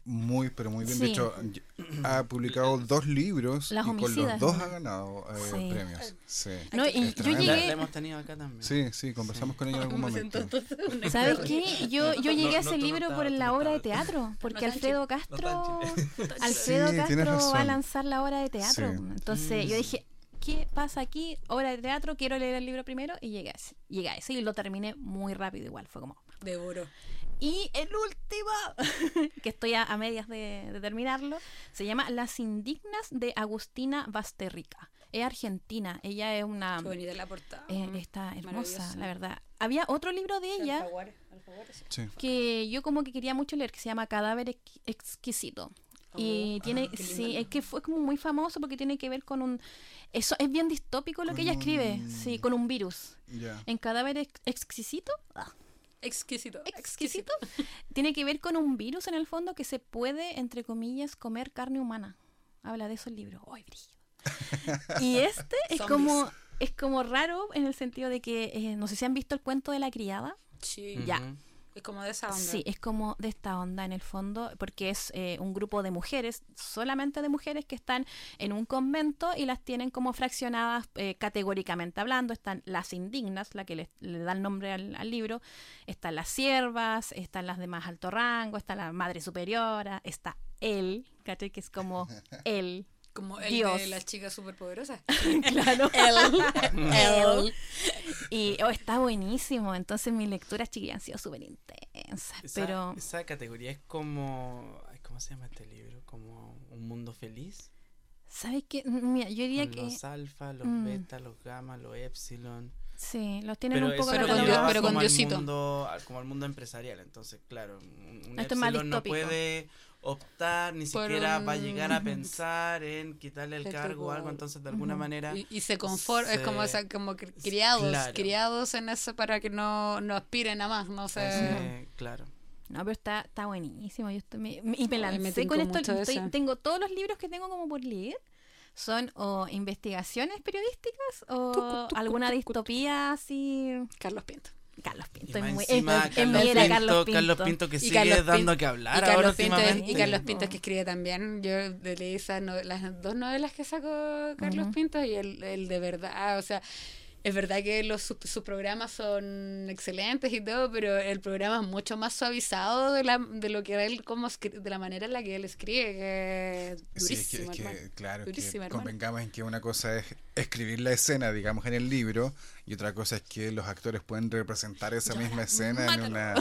muy, pero muy bien. De Sí. hecho, ha publicado 2 libros Las y con homicidas, los 2 ¿no? ha ganado Sí. premios. Sí. No, y Es yo tremendo. La llegué, hemos tenido acá también. Sí, conversamos con ella en algún Me siento momento. entonces una ¿sabes experta. qué? Yo llegué a no, ese tú no libro estabas, por tú la no obra de estabas. teatro, porque tan Alfredo No Castro, tan Alfredo Sí, tienes Castro va a razón. lanzar la obra de teatro. Sí. Entonces yo dije, ¿qué pasa aquí? Obra de teatro, quiero leer el libro primero y llegué a ese y lo terminé muy rápido igual, fue como... Devoro. Y el último, que estoy a medias de terminarlo, se llama Las Indignas de Agustina Basterrica. Es argentina, ella es una... Qué bonita la portada. está hermosa, Maravillosa. la verdad. Había otro libro de ella Alfaguara, sí. Sí. que yo como que quería mucho leer, que se llama Cadáver Exquisito. Y tiene, qué lindo sí, nombre. es que fue como muy famoso porque tiene que ver con un... Eso es bien distópico lo que ella escribe, sí, con un virus. Ya. En Cadáver Exquisito, Exquisito. exquisito, tiene que ver con un virus en el fondo que se puede, entre comillas, comer carne humana. Habla de eso el libro. ¡Ay, brillo! Y este Zombies. es como raro en el sentido de que, no sé si han visto el cuento de la criada. Sí. Ya. Ujú. Es como de esa onda. Sí, es como de esta onda en el fondo, porque es un grupo de mujeres, solamente de mujeres que están en un convento y las tienen como fraccionadas categóricamente hablando. Están las indignas, la que le da el nombre al libro, están las siervas, están las de más alto rango, está la madre superiora, está él, ¿cachai? Que es como él. Como el Dios. de las chicas superpoderosas. Claro. Él. Y está buenísimo. Entonces mis lecturas, chiquillas, han sido súper intensas. Pero Esa categoría es como... ay, ¿cómo se llama este libro? Como un mundo feliz. ¿sabes qué? Mira, yo diría Con que los alfa, los Mm. beta, los gamma, los epsilon. sí, los tienen Pero un poco eso lo con catalogados. lleva pero con como al Diosito. como al mundo empresarial. Entonces, claro, un Esto es más epsilon no distópico. puede optar, ni Por siquiera un- va a llegar a pensar en quitarle el El cargo o algo. cargo. Entonces, de alguna manera... Y se conforma, es como, Se- como criados, claro. criados en eso para que no aspiren a más, no sé. Claro. No, pero está buenísimo. Yo y me Ay, lancé me con tincó esto. mucho ese. Tengo todos los libros que tengo como por leer. Son o investigaciones periodísticas o alguna distopía así. Carlos Pinto. Carlos Pinto Y es más muy. encima, Es mi era Carlos Pinto. Carlos Pinto que Y sigue Carlos dando Pin- que hablar y ahora Carlos Pinto últimamente. y Carlos Pinto es que escribe también. Yo leí las 2 novelas que sacó Carlos Ujú. Pinto y el de verdad, o sea, es verdad que sus programas son excelentes y todo, pero el programa es mucho más suavizado de lo que él de la manera en la que él escribe, que es Sí, durísimo, hermano. claro, Durísimo, que hermano. convengamos en que una cosa es escribir la escena, digamos, en el libro, y otra cosa es que los actores pueden representar esa misma escena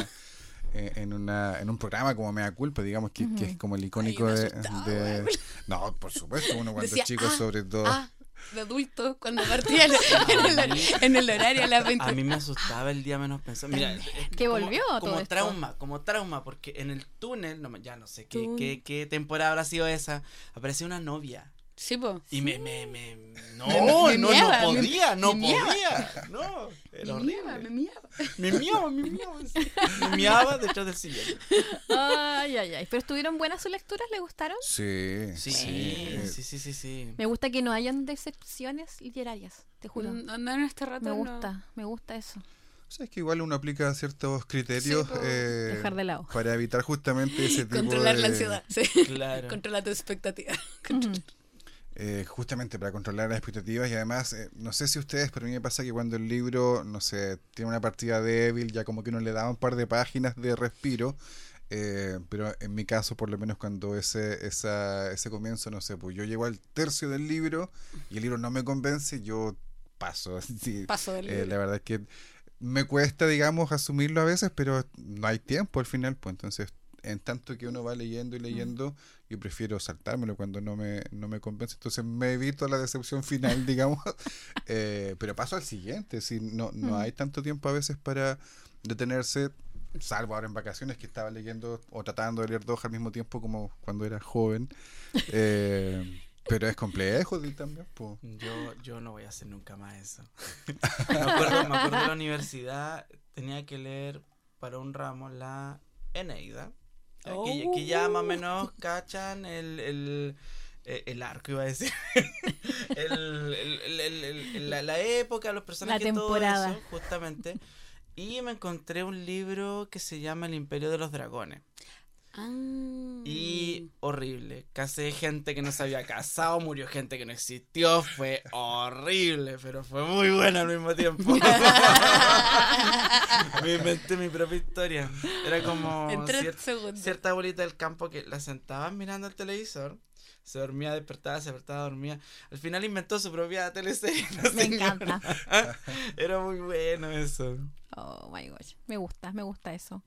en un programa como Mea Culpa, digamos, que es como el icónico Ay, me de... asustaba, güey. No, por supuesto, uno cuando Decía, es chico, sobre todo... de adulto, cuando partía en el horario a las 20. A mí me asustaba el día menos pensado. Mira, es Que como- volvió todo como esto. como trauma, porque en el túnel, ya no sé Tun- qué temporada habrá sido esa, apareció una novia. Sí, po. Y no Me miaba, podía, no me miaba. podía. No, era horrible. Me miaba. Me miaba. Me miaba detrás del sillón. Ay. Pero estuvieron buenas sus lecturas, ¿le gustaron? Sí, Sí. Me gusta que no hayan decepciones literarias, te juro. No, en este rato Me gusta eso. O sea, es que igual uno aplica ciertos criterios Sí, po. Dejar de lado. para evitar justamente ese tipo Controlar de... la ansiedad. Sí. Claro. Controla tu expectativa. Justamente para controlar las expectativas y además, no sé si ustedes, pero a mí me pasa que cuando el libro, no sé, tiene una partida débil, ya como que uno le da un par de páginas de respiro, pero en mi caso, por lo menos cuando ese comienzo, no sé, pues yo llego al tercio del libro y el libro no me convence, yo paso. Sí, Paso del libro. la verdad es que me cuesta, digamos, asumirlo a veces, pero no hay tiempo al final, pues entonces... En tanto que uno va leyendo y leyendo, yo prefiero saltármelo cuando no me convence. Entonces me evito la decepción final, digamos. Pero paso al siguiente. Si no hay tanto tiempo a veces para detenerse, salvo ahora en vacaciones que estaba leyendo o tratando de leer 2 al mismo tiempo como cuando era joven. Pero es complejo también. Po. Yo no voy a hacer nunca más eso. me acuerdo de la universidad, tenía que leer para un ramo la Eneida. Que ya más o menos cachan el arco, iba a decir. La época, los personajes, La temporada. todo eso, justamente. Y me encontré un libro que se llama El Imperio de los Dragones. Y horrible. Casé gente que no se había casado, murió gente que no existió. Fue horrible, pero fue muy buena al mismo tiempo. Me inventé mi propia historia. Era como En 3 segundos. cierta abuelita del campo que la sentaban mirando el televisor. Se dormía, despertaba, se despertaba, dormía. Al final inventó su propia teleserie. Me encanta. Era muy bueno eso. Oh my gosh. Me gusta eso.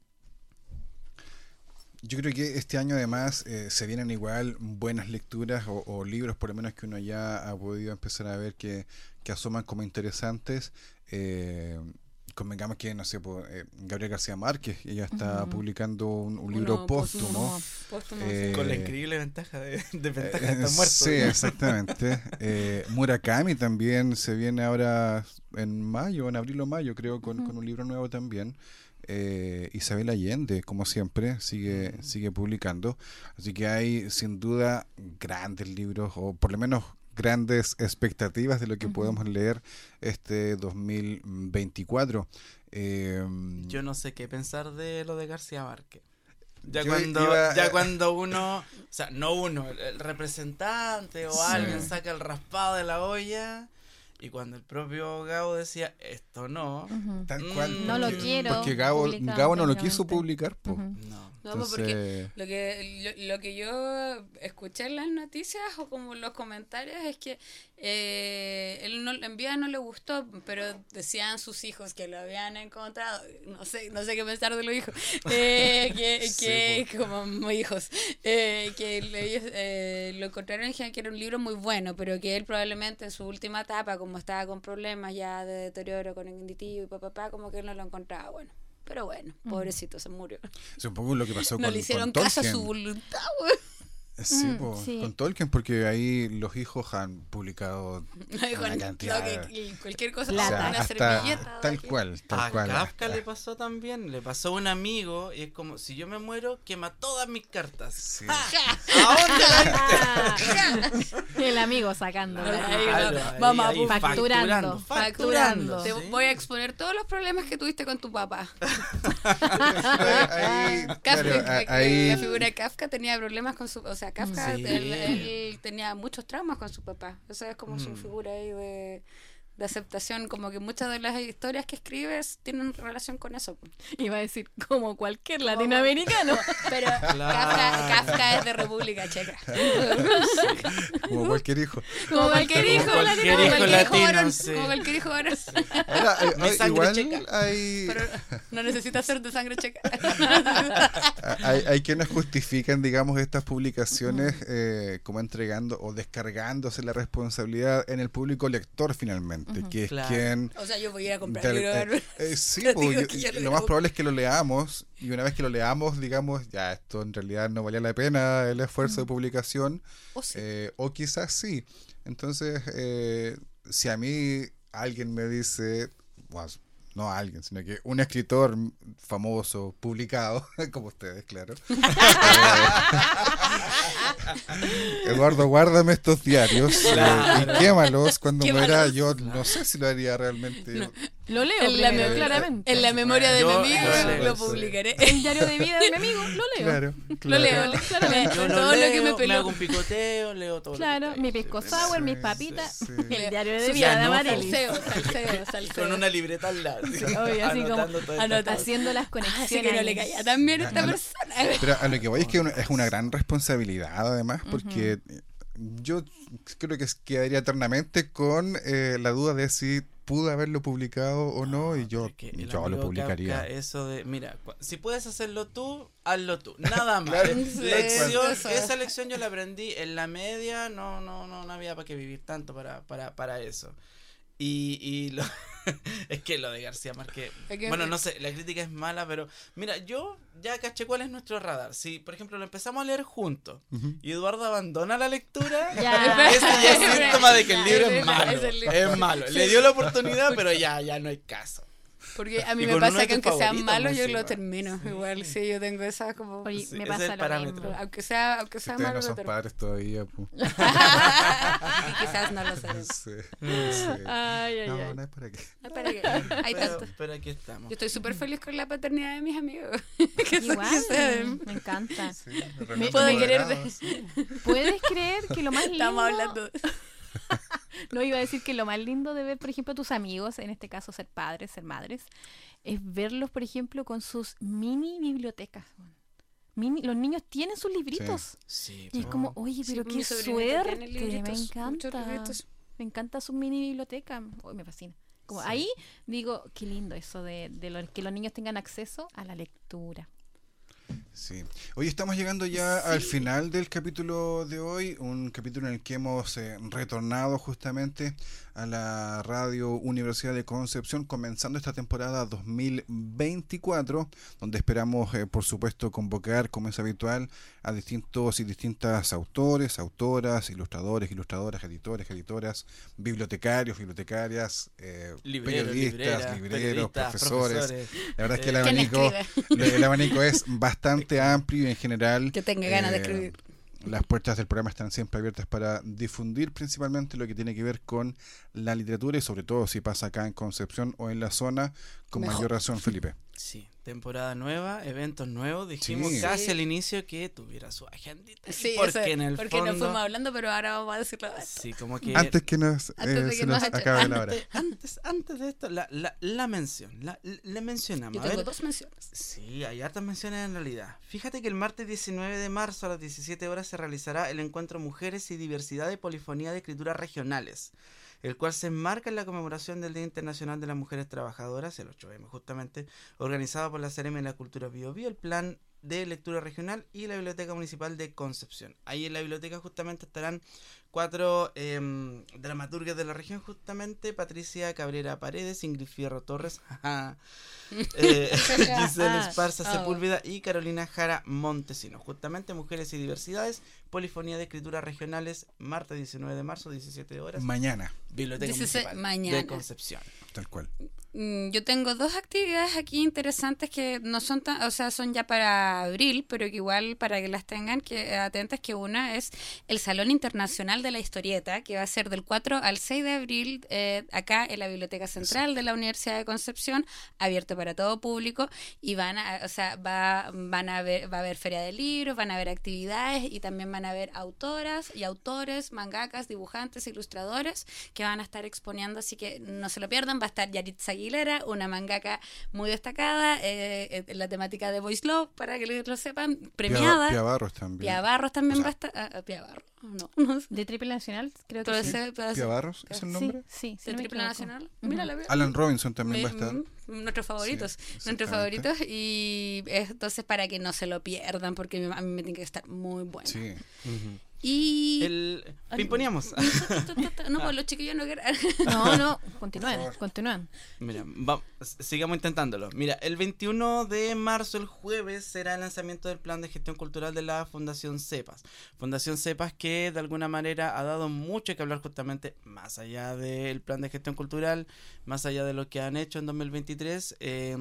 Yo creo que este año además se vienen igual buenas lecturas o libros por lo menos que uno ya ha podido empezar a ver que asoman como interesantes. Convengamos que, no sé, Gabriel García Márquez, ella está publicando un libro póstumo. Con la increíble ventaja de estar muerto. Sí, exactamente. Murakami también se viene ahora en abril o mayo, creo, con un libro nuevo también. Isabel Allende, como siempre, sigue publicando. Así que hay sin duda grandes libros, o por lo menos grandes expectativas de lo que podemos leer este 2024. Yo no sé qué pensar de lo de García Márquez. Cuando uno, o sea, no uno, el representante o alguien saca el raspado de la olla. Y cuando el propio Gabo decía, esto no. Tal cual. No lo quiero. Porque Gabo no lo quiso publicar. No. No, porque lo que yo escuché en las noticias o como en los comentarios es que él en vida no le gustó, pero decían sus hijos que lo habían encontrado. No sé qué pensar de los hijos. Como hijos. Que ellos lo encontraron y dijeron que era un libro muy bueno, pero que él probablemente en su última etapa, como estaba con problemas ya de deterioro cognitivo y papá, como que él no lo encontraba bueno. Pero bueno, pobrecito, se murió. Es un poco lo que pasó no le hicieron con caso a Tolkien. su voluntad, güey. Sí, sí. Con Tolkien, porque ahí los hijos han publicado una cantidad cualquier cosa, Plata. una hasta servilleta. tal cual. A Kafka le pasó también, le pasó a un amigo y es como, si yo me muero, quema todas mis cartas. Sí. ¿A dónde la viste? El amigo sacando. Vamos, facturando. Te ¿sí? voy a exponer todos los problemas que tuviste con tu papá. Ahí La figura de Kafka tenía problemas con su... O sea, Kafka, Sí. él tenía muchos traumas con su papá. Esa es como su figura ahí de aceptación. Como que muchas de las historias que escribes tienen relación con eso. Iba a decir, como cualquier latinoamericano. Pero Claro. Kafka es de República Checa. como cualquier hijo. Como cualquier hijo Como cualquier hijo latino, varón. sí. Como cualquier hijo varón. Ahora, Mi sangre igual checa. hay, Pero no necesita ser de sangre checa. hay quienes justifican, digamos, estas publicaciones como entregando o descargándose la responsabilidad en el público lector finalmente, que es Claro. quien... O sea, yo voy a ir a comprar Del- libro de Bárbara. sí, Te pues, digo que yo lo más probable es que lo leamos y una vez que lo leamos, digamos, ya esto en realidad no valía la pena el esfuerzo de publicación, O sí. o quizás sí. Entonces, si a mí alguien me dice, bueno, no alguien, sino que un escritor famoso, publicado, como ustedes, claro. Eduardo, guárdame estos diarios Claro. y quémalos cuando muera. Quémalos. Yo no sé si lo haría realmente. No. Lo leo En la, primero, me- claramente. en la memoria de Yo mi amigo lo leo, lo sí. publicaré. El diario de vida de mi amigo, lo leo. Claro, Lo claro. leo, claramente. Yo todo lo lo que leo, me me peló. hago un picoteo, leo todo. Claro, lo que mi está ahí. pisco sour, mis papitas, sí. el diario de Sus vida de anotas. Amarili. Salseo. Con una libreta al lado. Sí, obvio, así como anotando todo esto. anota. haciendo las Así conexiones. que no le caía tan bien a esta persona. Pero a lo que voy es que es una gran responsabilidad, además, porque yo creo que quedaría eternamente con la duda de si pude haberlo publicado o no, y yo Porque el lo amigo publicaría. Kafka, eso de, mira, si puedes hacerlo tú, hazlo tú, nada más. Claro. Lección, Sí, esa lección yo la aprendí en la media, no había para qué vivir tanto para eso. Y lo es que lo de García Márquez, Es que- bueno, no sé, la crítica es mala, pero mira, yo ya caché cuál es nuestro radar. Si, por ejemplo, lo empezamos a leer juntos y Eduardo abandona la lectura, Ya. ese ya es síntoma de que el libro Ese es malo. es el libro. Es malo. Le dio la oportunidad, pero ya no hay caso. Porque a mí Y me con uno pasa de que tus aunque sean favoritos, malos, yo encima. lo termino. Igual, sí, yo tengo esa como... Oye, Sí, me ese es pasa el lo parámetro. mismo. Aunque sea Ustedes malo, no lo son termino. padres todavía, pu. Y quizás no lo seré. Sí, sí. Ay, No, no es para qué. ¿Para qué? Hay tanto. Pero aquí estamos. Yo estoy súper feliz con la paternidad de mis amigos. Igual, me encanta. Sí, Me puedo querer de- moderados, sí. ¿Puedes creer que lo más lindo... Estamos hablando. No, iba a decir que lo más lindo de ver, por ejemplo, a tus amigos, en este caso ser padres, ser madres, es verlos, por ejemplo, con sus mini bibliotecas. Los niños tienen sus libritos. Sí, Y es como, oye, Sí, pero mi qué sobrinita suerte. tiene Me libritos, muchos encanta. libritos. Me encanta su mini biblioteca. Hoy me fascina. Como Sí. ahí digo, qué lindo eso de que los niños tengan acceso a la lectura. Sí. Hoy estamos llegando ya al final del capítulo de hoy, un capítulo en el que hemos retornado justamente a la Radio Universidad de Concepción, comenzando esta temporada 2024, donde esperamos, por supuesto, convocar, como es habitual, a distintos y distintas autores, autoras, ilustradores, ilustradoras, editores, bibliotecarios, bibliotecarias, periodistas, libreros, profesores. La verdad es que el abanico es bastante amplio y en general Que tenga ganas de escribir. las puertas del programa están siempre abiertas para difundir principalmente lo que tiene que ver con la literatura y sobre todo si pasa acá en Concepción o en la zona, con Mejor. mayor razón, Felipe. Sí, temporada nueva, eventos nuevos. Dijimos Sí. casi al inicio que tuviera su agendita. Sí, porque eso, en el porque fondo, nos fuimos hablando, pero ahora vamos a decirlo. Sí, como que Antes que nos, Antes de que se nos nos echen. acabe la hora. antes de esto, la mención, le mencionamos. Yo A tengo ver, 2 menciones. sí, hay hartas menciones en realidad. Fíjate que el martes 19 de marzo a las 17 horas se realizará el encuentro Mujeres y Diversidad y Polifonía de Escrituras Regionales, el cual se enmarca en la conmemoración del Día Internacional de las Mujeres Trabajadoras, el 8M justamente, organizado por la CRM de la Cultura Bio Bio, el Plan de Lectura Regional y la Biblioteca Municipal de Concepción. Ahí en la biblioteca justamente estarán 4 dramaturgas de la región justamente: Patricia Cabrera Paredes, Ingrid Fierro Torres, Giselle Esparza Sepúlveda y Carolina Jara Montesino. Justamente Mujeres y Diversidades, Polifonía de Escrituras Regionales, martes 19 de marzo, 17 horas. Mañana, Biblioteca 16 Municipal mañana. de Concepción. tal cual. Yo tengo 2 actividades aquí interesantes que no son tan, o sea, son ya para abril, pero que igual para que las tengan que atentas, que una es el Salón Internacional de la Historieta, que va a ser del 4 al 6 de abril acá en la Biblioteca Central de la Universidad de Concepción, abierto para todo público, y va a haber feria de libros, van a haber actividades y también van a haber autoras y autores, mangakas, dibujantes, ilustradores que van a estar exponiendo, así que no se lo pierdan. Va a estar Yaritza Aguilera, una mangaka muy destacada en la temática de Voice Love, para que lo sepan, premiada. Pia Barros también. Pia Barros también O sea, va a estar. Pia Barros, no sé. De Triple Nacional, creo que Todo sí. ese pedazo Pia Barros es el nombre. Sí, sí, de no me Triple equivoco. Nacional. Ujú. Mira la veo. Alan Robinson también va a estar. Nuestros favoritos, Sí, nuestros exactamente. favoritos, y entonces para que no se lo pierdan, porque a mí me tiene que estar muy bueno. Sí. Y Pimponeamos. no, pues los chiquillos no quieren. No, continúan. Mira, sigamos intentándolo. Mira, el 21 de marzo, el jueves, será el lanzamiento del Plan de Gestión Cultural de la Fundación CEPAS. Fundación CEPAS que de alguna manera ha dado mucho que hablar justamente, más allá del Plan de Gestión Cultural, más allá de lo que han hecho en 2023,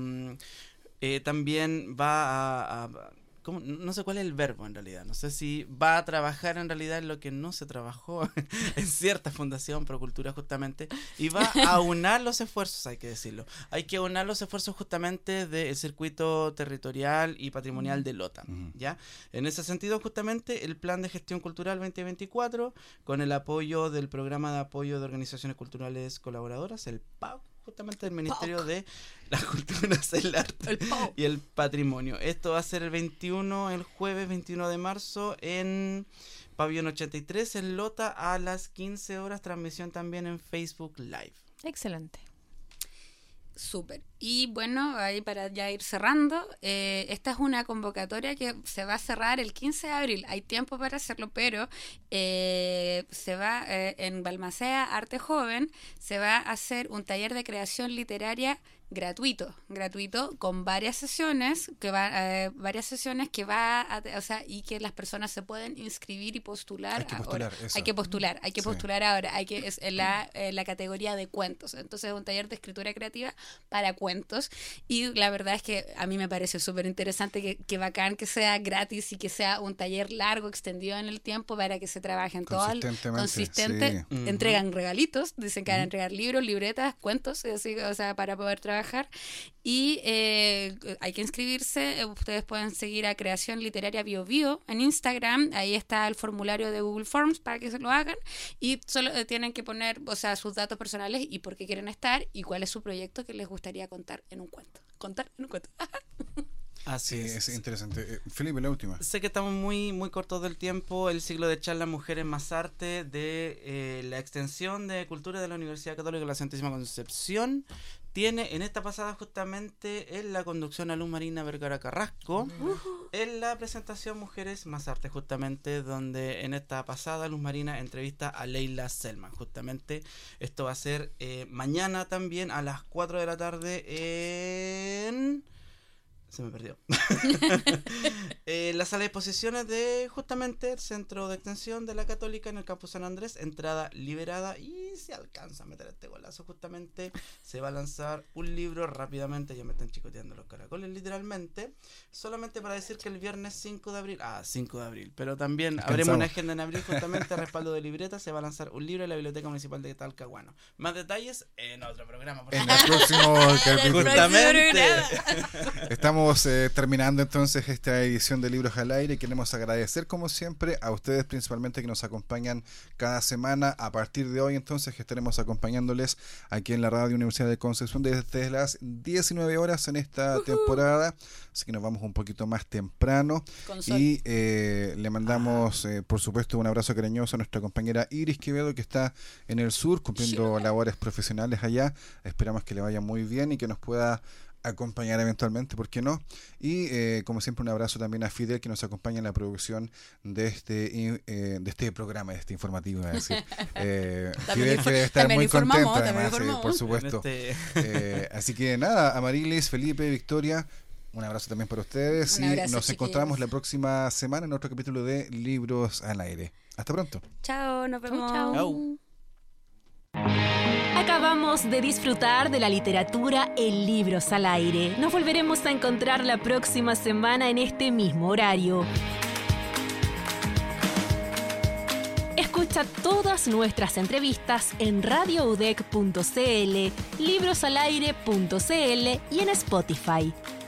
también va a no sé cuál es el verbo en realidad, no sé si va a trabajar en realidad en lo que no se trabajó en cierta fundación pro cultura justamente, y va a aunar los esfuerzos, hay que decirlo, hay que aunar los esfuerzos justamente del circuito territorial y patrimonial de Lota, ¿ya? En ese sentido justamente el Plan de Gestión Cultural 2024, con el apoyo del Programa de Apoyo de Organizaciones Culturales Colaboradoras, el PAC, justamente del Ministerio de las Culturas, el Arte y el Patrimonio. Esto va a ser el jueves 21 de marzo en Pabellón 83 en Lota a las 15 horas, transmisión también en Facebook Live. Excelente. Súper. Y bueno, ahí para ya ir cerrando, esta es una convocatoria que se va a cerrar el 15 de abril. Hay tiempo para hacerlo, pero se va en Balmaceda Arte Joven, se va a hacer un taller de creación literaria gratuito con varias sesiones que va o sea, y que las personas se pueden inscribir y postular. Hay que postular ahora, es en la categoría de cuentos. Entonces es un taller de escritura creativa para cuentos, y la verdad es que a mí me parece súper interesante, que bacán que sea gratis y que sea un taller largo, extendido en el tiempo, para que se trabajen consistente. Sí. Entregan regalitos, dicen que van a entregar libros, libretas, cuentos, así, o sea, para poder trabajar. Y hay que inscribirse. Ustedes pueden seguir a Creación Literaria Bio Bio en Instagram. Ahí está el formulario de Google Forms para que se lo hagan, y solo tienen que poner, o sea, sus datos personales y por qué quieren estar y cuál es su proyecto que les gustaría contar en un cuento. Así es interesante. Felipe, la última. Sé que estamos muy cortos del tiempo. El ciclo de charlas Mujeres más Arte de la extensión de Cultura de la Universidad Católica de la Santísima Concepción tiene en esta pasada justamente en la conducción a Luz Marina Vergara Carrasco, en la presentación Mujeres más Arte, justamente donde en esta pasada Luz Marina entrevista a Leila Selman. Justamente esto va a ser mañana también a las 4 de la tarde en... Se me perdió. La sala de exposiciones de justamente el Centro de Extensión de la Católica en el Campus San Andrés, entrada liberada, y si alcanza a meter este golazo, justamente se va a lanzar un libro rápidamente. Ya me están chicoteando los caracoles literalmente, solamente para decir que el viernes 5 de abril, 5 de abril, pero también habremos una agenda en abril justamente a respaldo de libreta. Se va a lanzar un libro en la Biblioteca Municipal de Talcahuano. Más detalles en otro programa, por en el próximo capítulo. Justamente. Estamos terminando entonces esta edición de Libros al Aire. Queremos agradecer como siempre a ustedes principalmente que nos acompañan cada semana. A partir de hoy entonces que estaremos acompañándoles aquí en la Radio Universidad de Concepción desde las 19 horas en esta temporada, así que nos vamos un poquito más temprano y le mandamos por supuesto un abrazo cariñoso a nuestra compañera Iris Quevedo, que está en el sur cumpliendo labores profesionales allá. Esperamos que le vaya muy bien y que nos pueda acompañar eventualmente, ¿por qué no? Y como siempre un abrazo también a Fidel, que nos acompaña en la producción de este programa, de este informativo, es decir. Fidel, que debe estar muy contenta además, por supuesto. Así que nada, Amarilis, Felipe, Victoria, un abrazo también para ustedes y nos encontramos la próxima semana en otro capítulo de Libros al Aire. Hasta pronto. Chao, nos vemos. Chao. Acabamos de disfrutar de la literatura en Libros al Aire. Nos volveremos a encontrar la próxima semana en este mismo horario. Escucha todas nuestras entrevistas en radioudec.cl, librosalaire.cl y en Spotify.